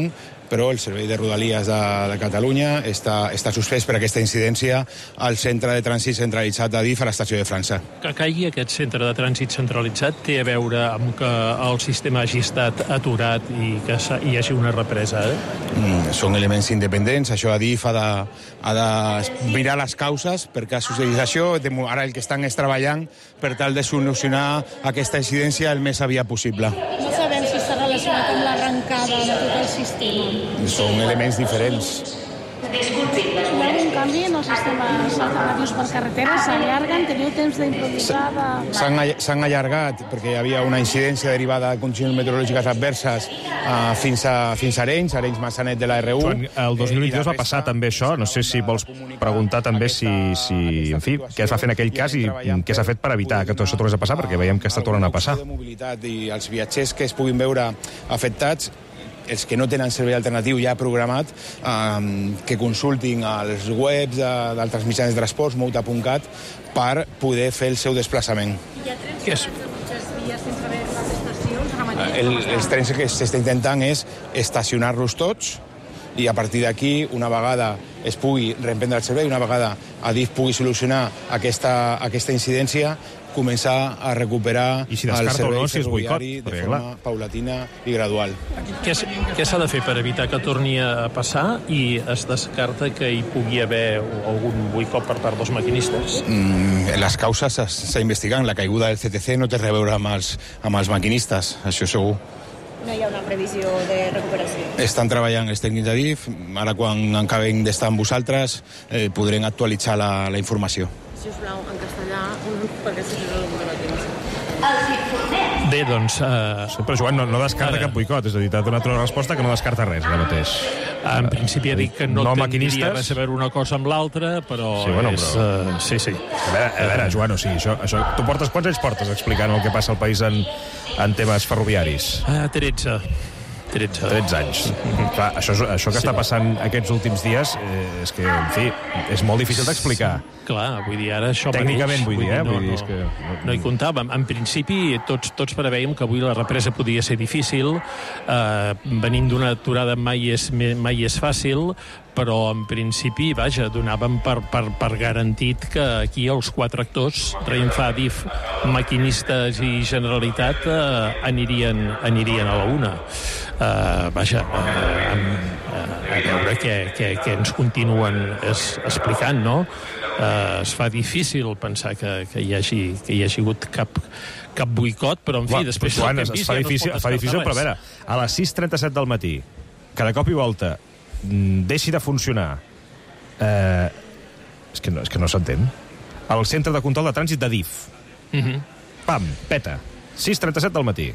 però el Servei de Rodalies de Catalunya està suspès per aquesta incidència al centre de trànsit centralitzat d'Adif a l'estació de França. Que caigui aquest centre de trànsit centralitzat té a veure amb que el sistema hagi estat aturat i que hi hagi una represa, Són elements independents, això Adif ha de mirar les causes per què ha succeït això. Ara el que estan és treballant per tal de solucionar aquesta incidència el més aviat possible. No sabem si està relacionat amb l'arrencada de tot el sistema. Són elements diferents. Disculpi. Hi ha algun canvi en els sistemes alternatius per carretera? S'allarguen? Teniu temps d'improvisar? S'han allargat perquè hi havia una incidència derivada de condicions meteorològiques adverses fins a Arenys, Arenys-Massanet de la R1. Joan, el 2022 va passar també això. No sé si vols preguntar també en fi, què es va fer en aquell cas i què s'ha fet per evitar que tot això tornés a passar, perquè veiem que està tornant a passar. La mobilitat i els viatgers que es puguin veure afectats, els que no tenen servei alternatiu ja programat, que consultin els webs d'altres mitjans de transport, mouta.cat, per poder fer el seu desplaçament. Hi ha trens que muchas vies sense haver les estacions? Els trens que s'està intentant és estacionar-los tots i a partir d'aquí, una vegada es pugui reemprendre el servei, una vegada Adif pugui solucionar aquesta incidència, començar a recuperar el servei ferroviari de forma paulatina i gradual. Què s'ha de fer per evitar que torni a passar i es descarta que hi pugui haver algun boicot per part dels maquinistes? Les causes s'està investigant. La caiguda del CTC no té res a veure amb els maquinistes, això segur. No hi ha una previsió de recuperació? Estan treballant els tècnics d'Adif. Ara, quan acabem d'estar amb vosaltres, podrem actualitzar la informació. Si us plau, en castellà, perquè si no Bé, doncs... Però Joan no descarta cap boicot, és a dir, t'ha donat una resposta que no descarta res, ara mateix. En principi ha dit que no tindria res a veure una cosa amb l'altra, però... Sí, bueno, sí. A veure, Joan, o sigui, això... Tu quants anys portes explicant el que passa al país en temes ferroviaris? 13 anys. Clar, això que està passant aquests últims dies és que, en fi, és molt difícil d'explicar. Clar, vull dir, ara això tècnicament, vull dir, no hi comptàvem. En principi, tots preveiem que avui la represa podia ser difícil, venint d'una aturada mai és fàcil, però en principi, vaja, donàvem per garantit que aquí els 4 actors, Renfe, Adif, maquinistes i Generalitat, anirien a la una. Vaja, a veure què ens continuen explicant, no? Es fa difícil pensar que hi hagi hagut cap boicot, però en fi, després... Joan, es fa difícil, però a veure, a les 6:37 del matí, que de cop i volta deixi de funcionar, és que no s'entén. El centre de control de trànsit d'Adif. Pam, peta. 6:37 del matí.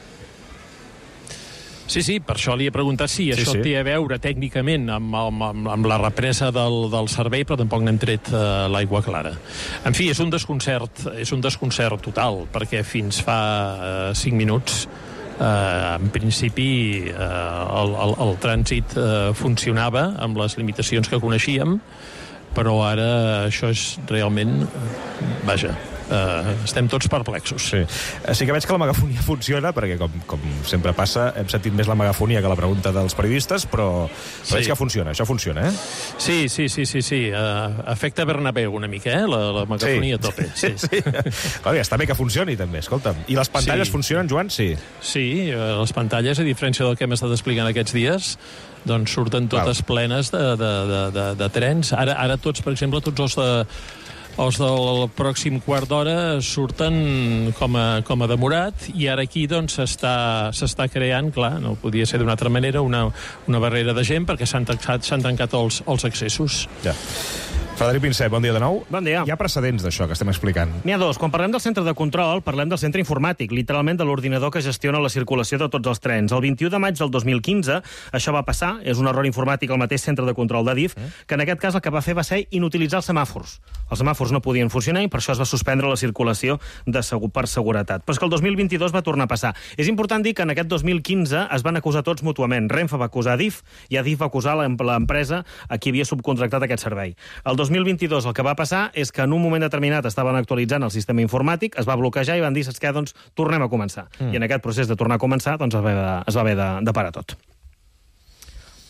Sí, per això li he preguntat si això té a veure tècnicament amb la represa del servei, però tampoc n'hem tret l'aigua clara. En fi, és un desconcert total, perquè fins fa 5 minuts en principi el trànsit funcionava amb les limitacions que coneixíem, però ara això és realment... Vaja, estem tots perplexos. Sí que veig que la megafonia funciona, perquè com sempre passa, hem sentit més la megafonia que la pregunta dels periodistes, però veig que funciona, això funciona, eh? Sí. Afecta Bernabéu una mica, la megafonia a tope. Sí. Clar, està bé que funcioni, també, escolta'm. I les pantalles funcionen, Joan? Sí, les pantalles, a diferència del que hem estat explicant aquests dies, doncs surten totes plenes de trens. Ara tots, per exemple, tots els del pròxim quart d'hora surten com a demorat, i ara aquí doncs s'està creant, clar, no podia ser d'una altra manera, una barrera de gent, perquè s'han tancat els accessos. Ja. Frederic Pinsé, bon dia de nou. Bon dia. Hi ha precedents d'això que estem explicant. N'hi ha dos. Quan parlem del centre de control, parlem del centre informàtic, literalment de l'ordinador que gestiona la circulació de tots els trens. El 21 de maig del 2015 això va passar, és un error informàtic al mateix centre de control d'Adif, que en aquest cas el que va fer va ser inutilitzar els semàfors. Els semàfors no podien funcionar i per això es va suspendre la circulació per seguretat. Però és que el 2022 va tornar a passar. És important dir que en aquest 2015 es van acusar tots mútuament. Renfe va acusar Adif i Adif va acusar l'empresa a qui havia subcontractat aquest servei. El 2022 el que va passar és que en un moment determinat estaven actualitzant el sistema informàtic, es va bloquejar i van dir, saps què, doncs tornem a començar. I en aquest procés de tornar a començar doncs es va haver de parar tot.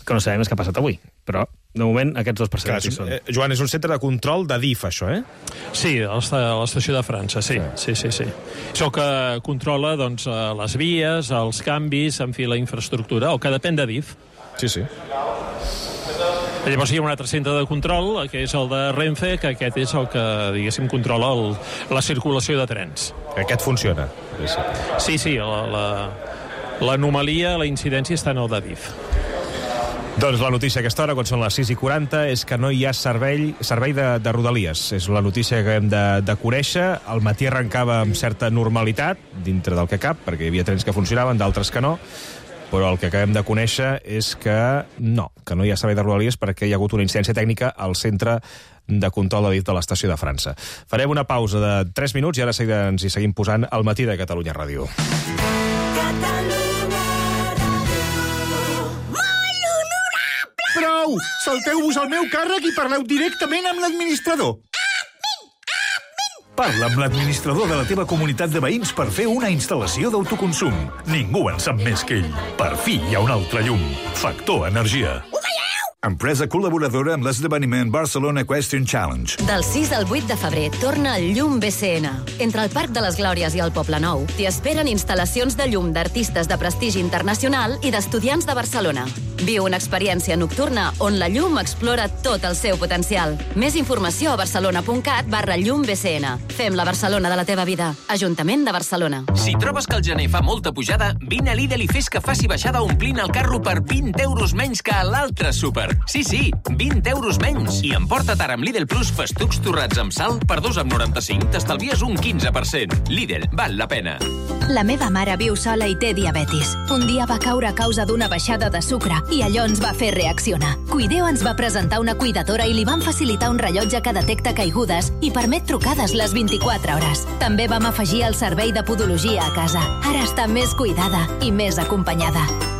que no sabem és què ha passat avui. Però, de moment, aquests 2 precedents hi són. Joan, és un centre de control de DIF, això, eh? Sí, a l'estació de França, sí. És el que controla doncs, les vies, els canvis, en fi, la infraestructura, el que depèn de DIF. Sí. Llavors hi ha un altre centre de control, que és el de Renfe, que aquest és el que, diguéssim, controla la circulació de trens. Aquest funciona. Sí, l'anomalia, la incidència està en el de DIF. Doncs la notícia a aquesta hora, quan són les 6:40, és que no hi ha servei de Rodalies. És la notícia que hem de conèixer. Al matí arrencava amb certa normalitat, dintre del que cap, perquè hi havia trens que funcionaven, d'altres que no, però el que acabem de conèixer és que no hi ha servei de Rodalies perquè hi ha hagut una incidència tècnica al centre de control de DIF de l'estació de França. Farem una pausa de 3 minuts i ara ens hi seguim posant al matí de Catalunya Ràdio. Prou! Salteu-vos al meu càrrec i parleu directament amb l'administrador. Parla amb l'administrador de la teva comunitat de veïns per fer una instal·lació d'autoconsum. Ningú en sap més que ell. Per fi hi ha un altre llum. Factor Energia. Empresa col·laboradora amb l'esdeveniment Barcelona Equestrian Challenge. Del 6 al 8 de febrer torna el Llum BCN. Entre el Parc de les Glòries i el Poble Nou t'hi esperen instal·lacions de llum d'artistes de prestigi internacional i d'estudiants de Barcelona. Viu una experiència nocturna on la llum explora tot el seu potencial. Més informació a barcelona.cat/llumbcn. Fem la Barcelona de la teva vida. Ajuntament de Barcelona. Si trobes que el gener fa molta pujada, vine a Lidl i fes que faci baixada omplint el carro per 20 euros menys que a l'altre súper. Sí, 20 euros menys. I emporta't ara amb Lidl Plus festucs torrats amb sal per 2,95. T'estalvies un 15%. Lidl, val la pena. La meva mare viu sola i té diabetis. Un dia va caure a causa d'una baixada de sucre i allò ens va fer reaccionar. Cuideo ens va presentar una cuidadora i li van facilitar un rellotge que detecta caigudes i permet trucades les 24 hores. També vam afegir el servei de podologia a casa. Ara està més cuidada i més acompanyada.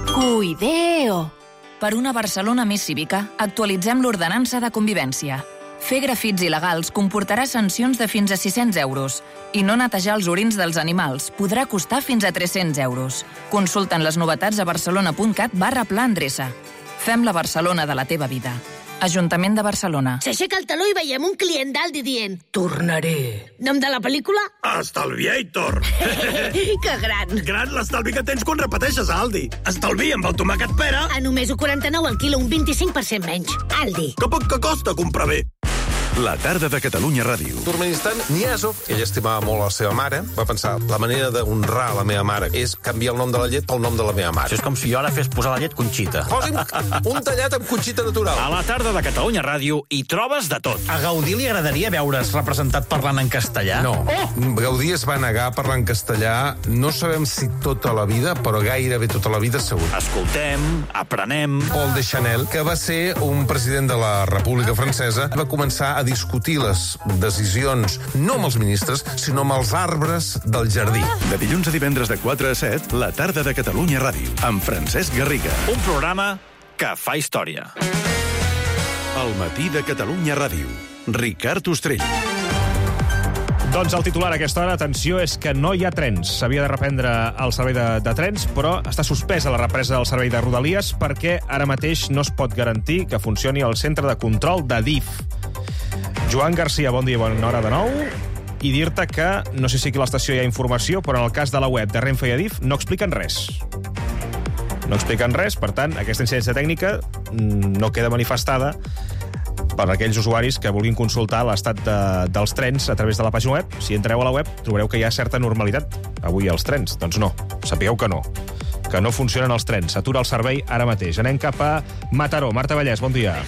Cuideo! Per una Barcelona més cívica, actualitzem l'ordenança de convivència. Fer grafits il·legals comportarà sancions de fins a 600 euros i no netejar els orins dels animals podrà costar fins a 300 euros. Consulta'n les novetats a barcelona.cat/pla endreça. Fem la Barcelona de la teva vida. Ajuntament de Barcelona. S'aixeca el taló i veiem un client d'Aldi dient tornaré. Nom de la pel·lícula? Estalviator! Que gran! Gran l'estalvi que tens quan repeteixes a Aldi. Estalvi amb el tomàquet pera. A només 1,49 al quilo, un 25% menys. Aldi. Que poc que costa comprar bé. La tarda de Catalunya Ràdio. Turkmenistan, Niazov, ell estimava molt la seva mare, va pensar, la manera d'honrar la meva mare és canviar el nom de la llet pel nom de la meva mare. Això és com si jo ara fes posar la llet Conxita. Posi'm un tallat amb Conxita natural. A la tarda de Catalunya Ràdio hi trobes de tot. A Gaudí li agradaria veure's representat parlant en castellà? No. Gaudí es va negar a parlar en castellà, no sabem si tota la vida, però gairebé tota la vida segur. Escoltem, aprenem. Paul de Chanel, que va ser un president de la República Francesa, va començar a discutir les decisions no amb els ministres, sinó amb els arbres del jardí. De dilluns a divendres de 4 a 7, la tarda de Catalunya Ràdio, amb Francesc Garriga. Un programa que fa història. El matí de Catalunya Ràdio. Ricard Ostrell. Doncs el titular a aquesta hora, atenció, és que no hi ha trens. S'havia de reprendre el servei de trens, però està suspesa la represa del servei de Rodalies perquè ara mateix no es pot garantir que funcioni el centre de control de DIF. Joan Garcia, bon dia, bona hora de nou. I dir-te que, no sé si aquí a l'estació hi ha informació, però en el cas de la web de Renfe i Adif no expliquen res. No expliquen res, per tant, aquesta incidència tècnica no queda manifestada per aquells usuaris que vulguin consultar l'estat dels trens a través de la pàgina web. Si entreu a la web, trobareu que hi ha certa normalitat avui als trens. Doncs no, sapigueu que no funcionen els trens. S'atura el servei ara mateix. Anem cap a Mataró. Marta Vallès, bon dia.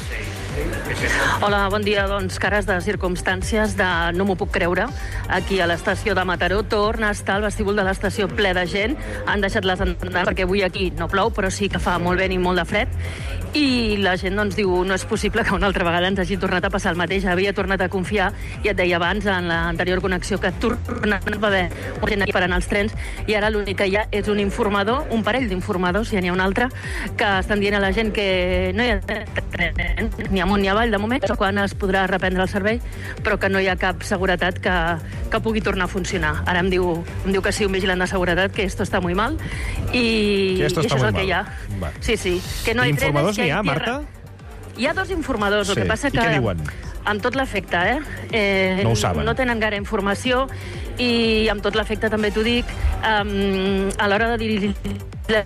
Hola, bon dia. Doncs cares de circumstàncies de no m'ho puc creure. Aquí a l'estació de Mataró torna a estar el vestíbul de l'estació ple de gent. Han deixat les entrades perquè avui aquí no plou, però sí que fa molt vent i molt de fred. I la gent doncs diu no és possible que una altra vegada ens hagi tornat a passar el mateix. Havia tornat a confiar, ja et deia abans, en l'anterior connexió, que tornava a haver gent aquí parant els trens, i ara l'únic que hi ha és un informador, un parell d'informadors, ja n'hi ha un altre, que estan dient a la gent que no hi ha trens, n'hi ha amunt ni avall de moment, quan es podrà reprendre el servei, però que no hi ha cap seguretat que pugui tornar a funcionar. Ara em diu que sí, un vigilant de seguretat, que esto está muy mal, i això és el que hi ha. Sí. Que no hay informadors trenes, n'hi ha, Marta? Hi ha 2 informadors, el que passa que... I què diuen? Amb tot l'efecte, No ho saben. No tenen gaire informació i amb tot l'efecte també t'ho dic, a l'hora de dirigir la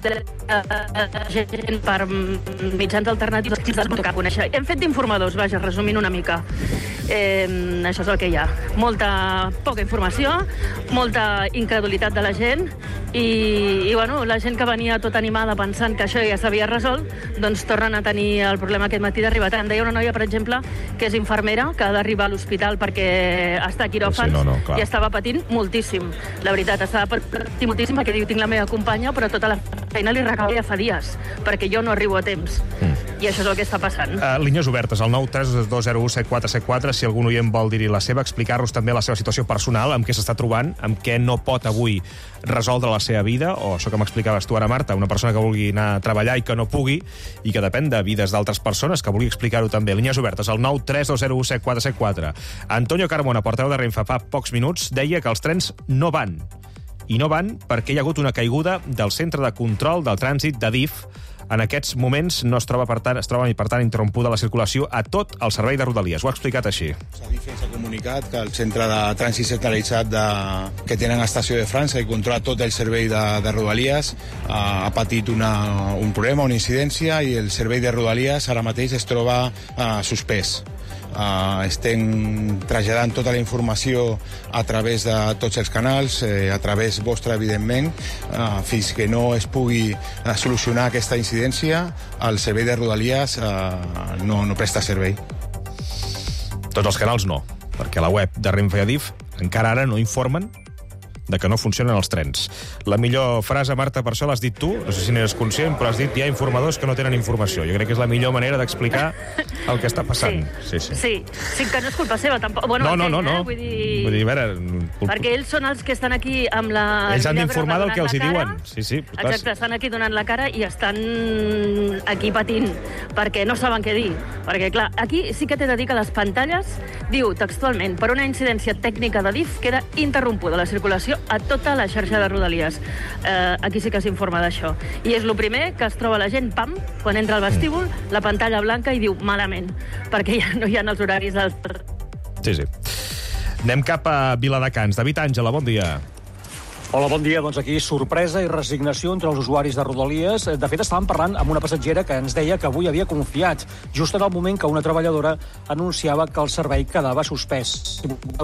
gent per mitjans alternatius que els toca conèixer. Hem fet d'informadors, vaja, resumint una mica. Això és el que hi ha. Poca informació, molta incredulitat de la gent i bueno, la gent que venia tot animada pensant que això ja s'havia resolt, doncs tornen a tenir el problema aquest matí d'arribar tard. Em deia una noia, per exemple, que és infermera, que ha d'arribar a l'hospital perquè està a quiròfans i estava patint moltíssim. La veritat, estava patint moltíssim perquè diu, tinc la meva companya, però tota la feina li recau ja fa dies, perquè jo no arribo a temps. I això és el que està passant. Línies obertes, al 932017474, si algun oient vol dir-hi la seva, explicar-nos també la seva situació personal, amb què s'està trobant, amb què no pot avui resoldre la seva vida, o això que m'explicaves tu ara, Marta, una persona que vulgui anar a treballar i que no pugui, i que depèn de vides d'altres persones, que vulgui explicar-ho també. Línies obertes, al 932017474. Antonio Carmona, portaveu de Renfe, fa pocs minuts, deia que els trens no van. I no van perquè hi ha hagut una caiguda del centre de control del trànsit d'Adif. En aquests moments no es troba, per tant, interrompuda la circulació a tot el servei de Rodalies. Ho ha explicat així. Adif ens ha comunicat que el centre de trànsit centralitzat que tenen a Estació de França i controla tot el servei de Rodalies ha patit un problema, una incidència, i el servei de Rodalies ara mateix es troba suspès. Estem traslladant tota la informació a través de tots els canals, a través vostre, evidentment, fins que no es pugui solucionar aquesta incidència, el servei de Rodalies no presta servei. Tots els canals no, perquè a la web de Renfe i Adif encara ara no informen de que no funcionen els trens. La millor frase, Marta, per això l'has dit tu, no sé si n'eres conscient, però has dit hi ha informadors que no tenen informació. Jo crec que és la millor manera d'explicar el que està passant. Sí, que no és culpa seva, tampoc. Bueno, no. Vull dir, a veure... perquè ells són els que estan aquí amb la... Ells han d'informar del que els hi diuen. Sí. Exacte, estan aquí donant la cara i estan aquí patint, perquè no saben què dir. Perquè, clar, aquí sí que t'he de dir que les pantalles diu textualment, per una incidència tècnica d'Adif queda interrompuda la circulació a tota la xarxa de Rodalies. Aquí sí que s'informa d'això. I és el primer que es troba la gent, pam, quan entra al vestíbul, la pantalla blanca i diu malament, perquè ja no hi ha els horaris del... Sí. Anem cap a Viladecans. David Àngela, bon dia. Hola, bon dia. Doncs aquí sorpresa i resignació entre els usuaris de Rodalies. De fet, estàvem parlant amb una passatgera que ens deia que avui havia confiat, just en el moment que una treballadora anunciava que el servei quedava suspès.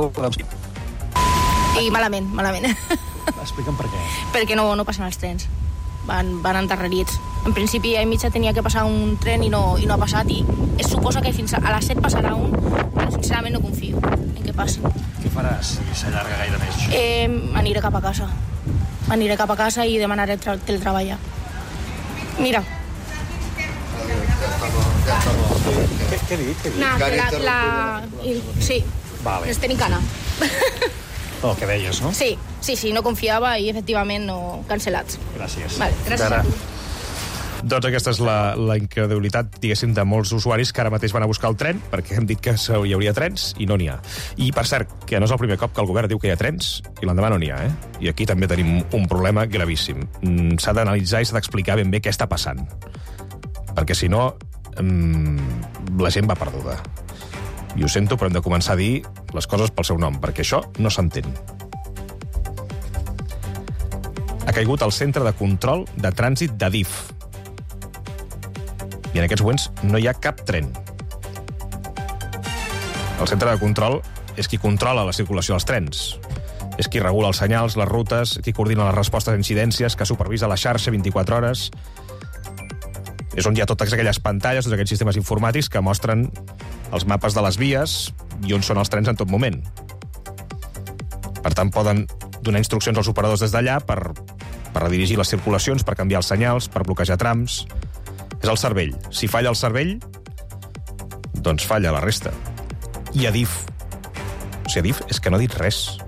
I malament. Explica'm per què. Perquè no passen els trens. Van endarrerits. En principi, a mitja tenia que passar un tren i no ha passat, i es suposa que fins a les 7 passarà un, però sincerament no confio en què passi. Què faràs si s'allarga gaire més això? Aniré cap a casa. Aniré cap a casa i demanaré teletreballar. Mira. Què he dit? Sí, vale. les tenim cana. El que deies, no? Sí, no confiava i efectivament no cancel·lats. Gràcies. Vale, gràcies a tu. Doncs aquesta és la incredulitat, diguéssim, de molts usuaris que ara mateix van a buscar el tren, perquè hem dit que hi hauria trens i no n'hi ha. I, per cert, que no és el primer cop que el govern diu que hi ha trens i l'endemà no n'hi ha, I aquí també tenim un problema gravíssim. S'ha d'analitzar i s'ha d'explicar ben bé què està passant. Perquè, si no, la gent va perduda. I ho sento, però hem de començar a dir les coses pel seu nom, perquè això no s'entén. Ha caigut el centre de control de trànsit d'Adif. I en aquests moments no hi ha cap tren. El centre de control és qui controla la circulació dels trens. És qui regula els senyals, les rutes, qui coordina les respostes a incidències, que supervisa la xarxa 24 hores. És on hi ha totes aquelles pantalles, tots aquells sistemes informàtics que mostren els mapes de les vies i on són els trens en tot moment. Per tant, poden donar instruccions als operadors des d'allà per redirigir les circulacions, per canviar els senyals, per bloquejar trams. És el cervell. Si falla el cervell, doncs falla la resta. I Adif. O sigui, Adif és que no ha dit res.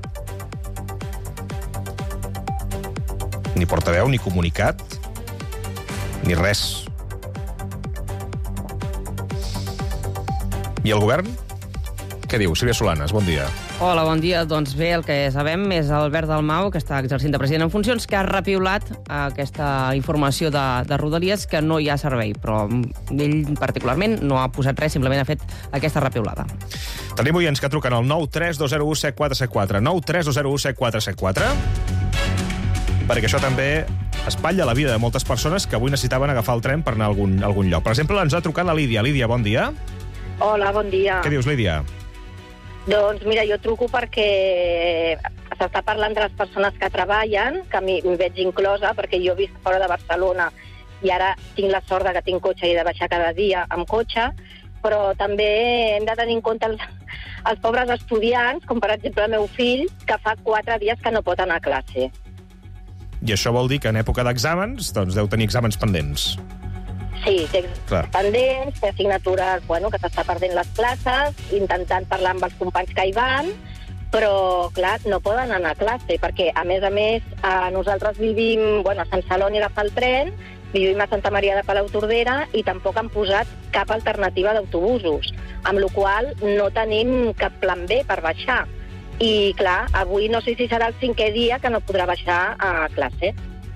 Ni portaveu, ni comunicat, ni res. I el govern? Què diu? Sílvia Solanes, bon dia. Hola, bon dia. Doncs bé, el que sabem és Albert Dalmau, que està exercint de president en funcions, que ha repiulat aquesta informació de Rodalies que no hi ha servei, però ell particularment no ha posat res, simplement ha fet aquesta repiulada. Tenim oients que truquen al 932017474, 932017474, perquè això també espatlla la vida de moltes persones que avui necessitaven agafar el tren per anar a algun lloc. Per exemple, ens ha trucat la Lídia. Lídia, bon dia. Hola, bon dia. Què dius, Lídia? Doncs mira, jo truco perquè s'està parlant de les persones que treballen, que m'hi veig inclosa, perquè jo visc fora de Barcelona i ara tinc la sort que tinc cotxe i he de baixar cada dia amb cotxe, però també hem de tenir en compte els pobres estudiants, com per exemple el meu fill, que fa 4 dies que no pot anar a classe. I això vol dir que en època d'exàmens doncs deu tenir exàmens pendents. Sí, té pendents, té assignatures, que s'està perdent les classes, intentant parlar amb els companys que hi van, però, clar, no poden anar a classe, perquè, a més, nosaltres vivim, a Sant Celoni agafar el tren, vivim a Santa Maria de Palautordera i tampoc han posat cap alternativa d'autobusos, amb la qual cosa no tenim cap plan B per baixar. I, clar, avui no sé si serà el 5è dia que no podrà baixar a classe.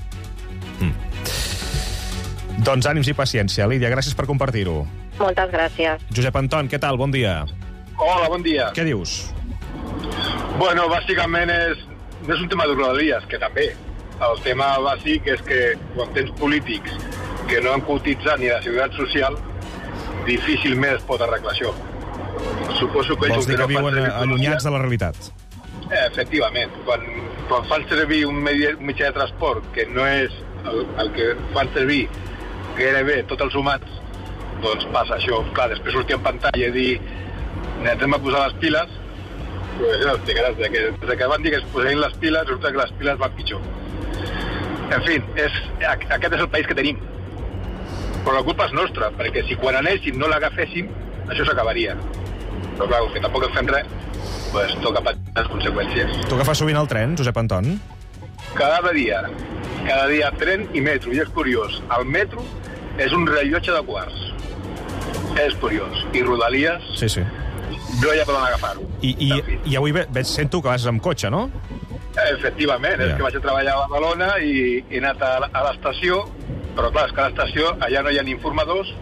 Doncs ànims i paciència. Lídia, gràcies per compartir-ho. Moltes gràcies. Josep Anton, què tal? Bon dia. Hola, bon dia. Què dius? Bueno, bàsicament no és un tema de Rodalies, que també. El tema bàsic és que quan tens polítics que no han cotitzat ni la Seguretat Social, difícilment es pot arreglar això. Suposo que vols dir que viuen allunyats de la realitat? Efectivament. Quan fan servir un mitjà de transport que no és el que fan servir gairebé tots els humans, doncs passa això. Clar, després sortir en pantalla i dir anem a posar les piles, pues ja explicaràs des que van dir que es posarien les piles, resulta que les piles van pitjor. En fi, aquest és el país que tenim. Però la culpa és nostra, perquè si quan anéssim no l'agaféssim, això s'acabaria. Però clar, que tampoc en fem res, pues toca patir les conseqüències. Tu agafes sovint el tren, Josep Anton? Cada dia tren i metro, i és curiós. El metro és un rellotge de quarts. És curiós. I Rodalies sí. No hi ha poden agafar-ho. I avui sento que vas amb cotxe, no? Efectivament, és que vaig a treballar a Badalona i he anat a l'estació, però clar, és que a l'estació allà no hi ha ni informadors,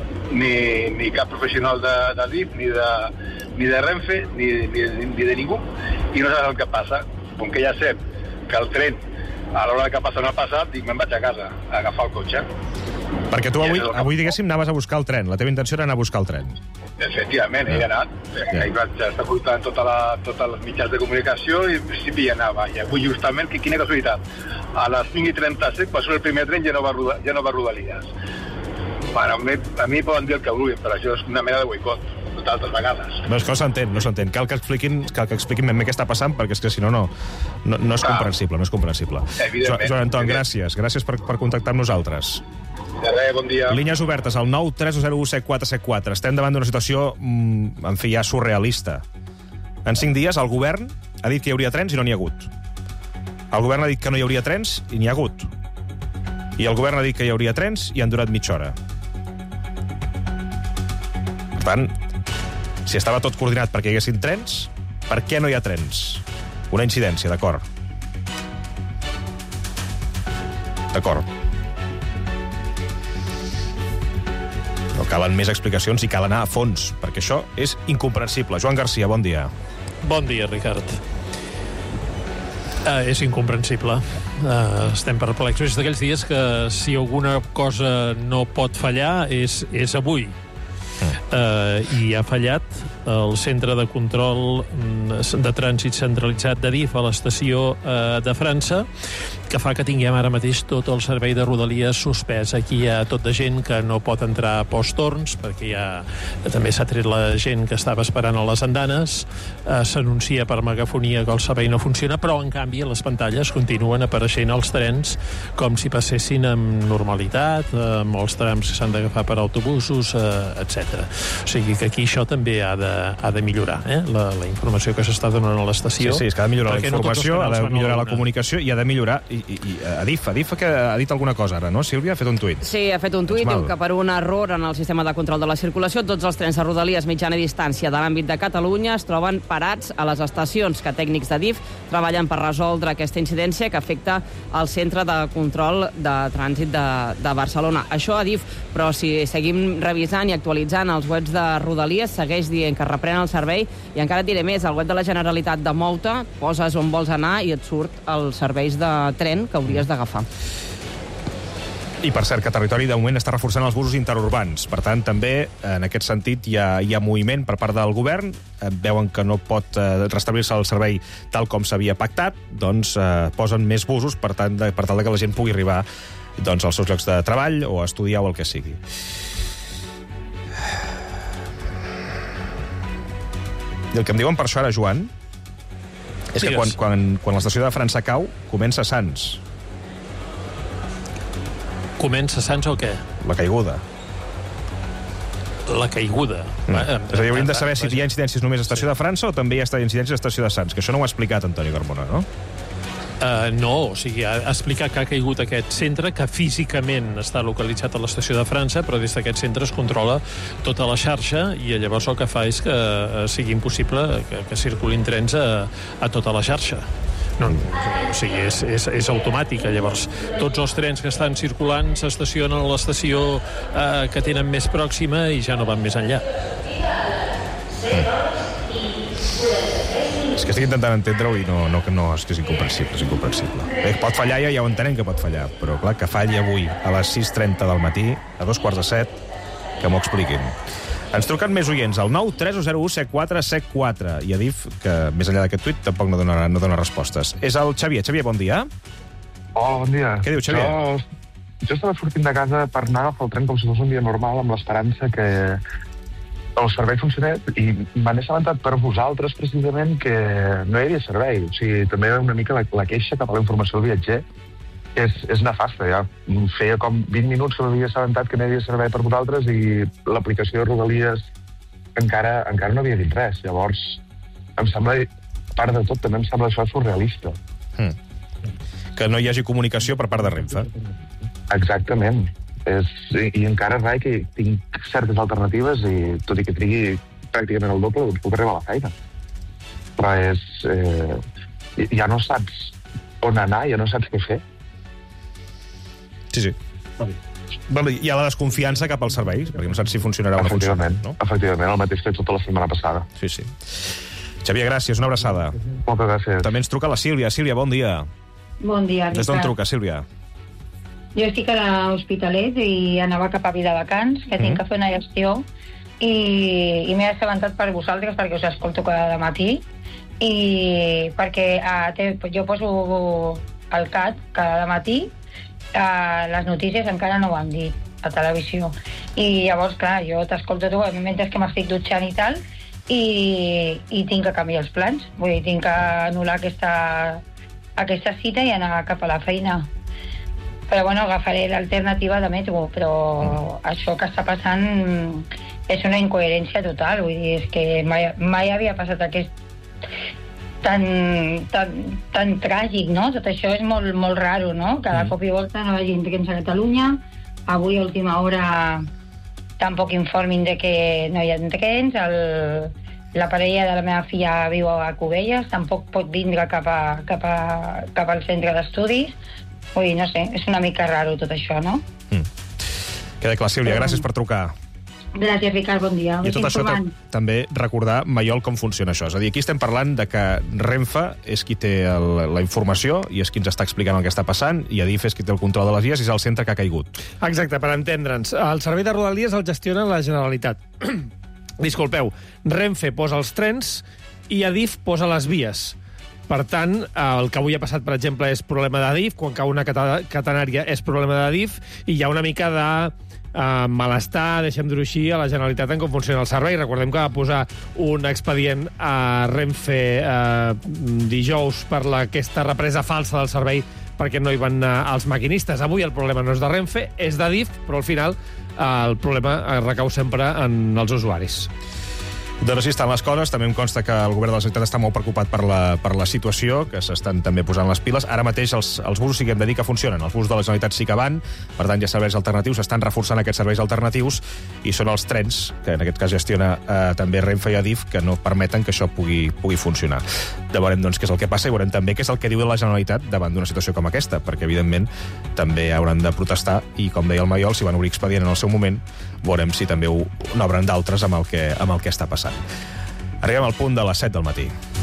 ni cap professional de DIF, ni de Renfe, ni de ningú, i no saps el que passa. Com que ja sé que el tren, a l'hora que passa no ha passat, dic, me'n vaig a casa a agafar el cotxe. Perquè tu avui diguéssim, anaves a buscar el tren. La teva intenció era anar a buscar el tren. Efectivament, he anat. Vaig estar portant tots els mitjans de comunicació i en principi hi anava. I avui justament, quina casualitat, a les 5:37, quan surt el primer tren, ja no va Rodalies. Bueno, a mi poden dir el que vulguin, però això és una mena de boicot, d'altres vegades. No, és que no s'entén. Cal que expliquin ben bé què està passant, perquè és que si no és comprensible, no és comprensible. Joan Anton, gràcies. Gràcies per contactar amb nosaltres. De res, bon dia. Línies obertes al 932017474. Estem davant d'una situació, en fi, ja surrealista. En 5 dies el govern ha dit que hi hauria trens i no n'hi ha hagut. El govern ha dit que no hi hauria trens i n'hi ha hagut. I el govern ha dit que hi hauria trens i han durat mitja hora. Per tant, si estava tot coordinat perquè hi haguessin trens, per què no hi ha trens? Una incidència, d'acord. D'acord. No calen més explicacions i cal anar a fons, perquè això és incomprensible. Joan Garcia, bon dia. Bon dia, Ricard. És incomprensible. Estem perplexos. És d'aquells dies que si alguna cosa no pot fallar és avui. I ha fallat el centre de control de trànsit centralitzat de DIF a l'estació de França, que fa que tinguem ara mateix tot el servei de Rodalies suspès. Aquí hi ha tot de gent que no pot entrar a posttorns, perquè també s'ha tret la gent que estava esperant a les andanes, s'anuncia per megafonia que el servei no funciona, però en canvi a les pantalles continuen apareixent els trens com si passessin amb normalitat, amb els trams que s'han d'agafar per autobusos, etc. O sigui que aquí això també ha de millorar, la informació que s'està donant a l'estació. Sí, és que ha de millorar la informació, ha de millorar la comunicació i ha de millorar, i Adif que ha dit alguna cosa ara, no? Sílvia ha fet un tuit. Sí, ha fet un tuit, diu que per un error en el sistema de control de la circulació tots els trens de Rodalies mitjana distància de l'àmbit de Catalunya es troben parats a les estacions, que tècnics d'Adif treballen per resoldre aquesta incidència que afecta el centre de control de trànsit de Barcelona. Això Adif, però si seguim revisant i actualitzant els webs de Rodalies, segueix dient que reprèn el servei i encara et diré més, al web de la Generalitat de Mouta poses on vols anar i et surt els serveis de tren que hauries d'agafar. I, per cert, que Territori de moment està reforçant els busos interurbans. Per tant, també, en aquest sentit, hi ha moviment per part del govern. Veuen que no pot restablir-se el servei tal com s'havia pactat, doncs posen més busos per tal que la gent pugui arribar als seus llocs de treball o a estudiar o el que sigui. I el que em diuen per això ara, Joan, és que quan l'estació de França cau, comença Sants. Comença Sants o què? La caiguda. La caiguda. És a dir, hauríem de saber si hi ha incidències només a estació de França o també hi ha incidències a estació de Sants, que això no ho ha explicat Antoni Carmona, no? No, o sigui, ha explicat que ha caigut aquest centre, que físicament està localitzat a l'estació de França, però des d'aquest centre es controla tota la xarxa i llavors el que fa és que sigui impossible que circulin trens a tota la xarxa. No, o sigui, és automàtica. Llavors, tots els trens que estan circulant s'estacionen a l'estació que tenen més pròxima i ja no van més enllà. És que estic intentant entendre-ho i no, és que és incomprensible. Pot fallar, ja ho entenem que pot fallar, però clar, que falli avui a les 6:30 del matí, a 6:45, que m'ho expliquin. Ens truquen més oients, al 9 301 7474, i Adif, que més enllà d'aquest tuit, tampoc no dona respostes. És el Xavier. Xavier, bon dia. Hola, bon dia. Què diu, Xavier? Jo estava sortint de casa per anar a agafar el tren com si fos un dia normal, amb l'esperança que el servei funcionés, i m'han assabentat per vosaltres, precisament, que no hi havia servei. O sigui, també una mica la queixa cap a la informació del viatger és nefasta. Ja feia com 20 minuts que m'havia assabentat que no hi havia servei per vosaltres i l'aplicació de Rodalies encara no havia dit res. Llavors, em sembla, a part de tot, també em sembla això surrealista. Que no hi hagi comunicació per part de Renfe. Exactament. I encara rai que tinc certes alternatives i tot i que trigui pràcticament el doble, doncs puc arribar a la feina. Però ja no saps on anar, ja no saps què fer. Sí. Bueno, hi ha la desconfiança cap als serveis, perquè no saps si funcionarà o no funcionarà. Efectivament, el mateix que tota la setmana passada. Sí. Xavier, gràcies, una abraçada. Moltes gràcies. També ens truca la Sílvia. Sílvia, bon dia. Bon dia. Des d'on truca, Sílvia? Jo estic a l'Hospitalet i anava cap a Viladecans, que tinc que fer una gestió, i m'he assabentat per vosaltres, perquè us escolto cada matí, i perquè jo poso el CAT cada matí, les notícies encara no ho han dit a televisió. I llavors, clar, jo t'escolto tu mentre que m'estic dutxant i tal, i tinc que canviar els plans. Vull dir, tinc que anul·lar aquesta cita i anar cap a la feina. Però, bueno, agafaré l'alternativa de metro, però això que està passant és una incoherència total. Vull dir, és que mai havia passat aquest tan tràgic, no? Tot això és molt, molt raro, no? Cada cop i volta no vagin trens a Catalunya. Avui, a última hora, tampoc informin de que no hi ha trens. La parella de la meva filla viu a Cubelles, tampoc pot vindre cap al centre d'estudis. Ui, no sé, és una mica raro tot això, no? Queda clar, Sílvia, gràcies per trucar. Gràcies, Ricard, bon dia. I tot això també recordar, Maiol, com funciona això. És a dir, aquí estem parlant de que Renfe és qui té la informació i és qui ens està explicant el que està passant, i Adif és qui té el control de les vies i és el centre que ha caigut. Exacte, per entendre'ns. El servei de Rodalies el gestiona la Generalitat. Disculpeu, Renfe posa els trens i Adif posa les vies. Per tant, el que avui ha passat, per exemple, és problema d'Adif, quan cau una catenària és problema d'Adif, i hi ha una mica de malestar, deixem dir-ho així, a la Generalitat en com funciona el servei. Recordem que va posar un expedient a Renfe dijous per aquesta represa falsa del servei perquè no hi van anar els maquinistes. Avui el problema no és de Renfe, és d'Adif, però al final el problema recau sempre en els usuaris. Doncs així estan les coses. També em consta que el govern de la Generalitat està molt preocupat per la situació, que s'estan també posant les piles. Ara mateix els busos sí que hem de dir que funcionen. Els busos de la Generalitat sí que van, per tant hi ha serveis alternatius, estan reforçant aquests serveis alternatius, i són els trens, que en aquest cas gestiona també Renfe i Adif, que no permeten que això pugui funcionar. Veurem doncs què és el que passa i veurem també què és el que diu la Generalitat davant d'una situació com aquesta, perquè evidentment també hauran de protestar, i com deia el Maiol, si van obrir expedient en el seu moment, veurem si també n'obren d'altres amb el que està passant. Arribem al punt de les 7 del matí.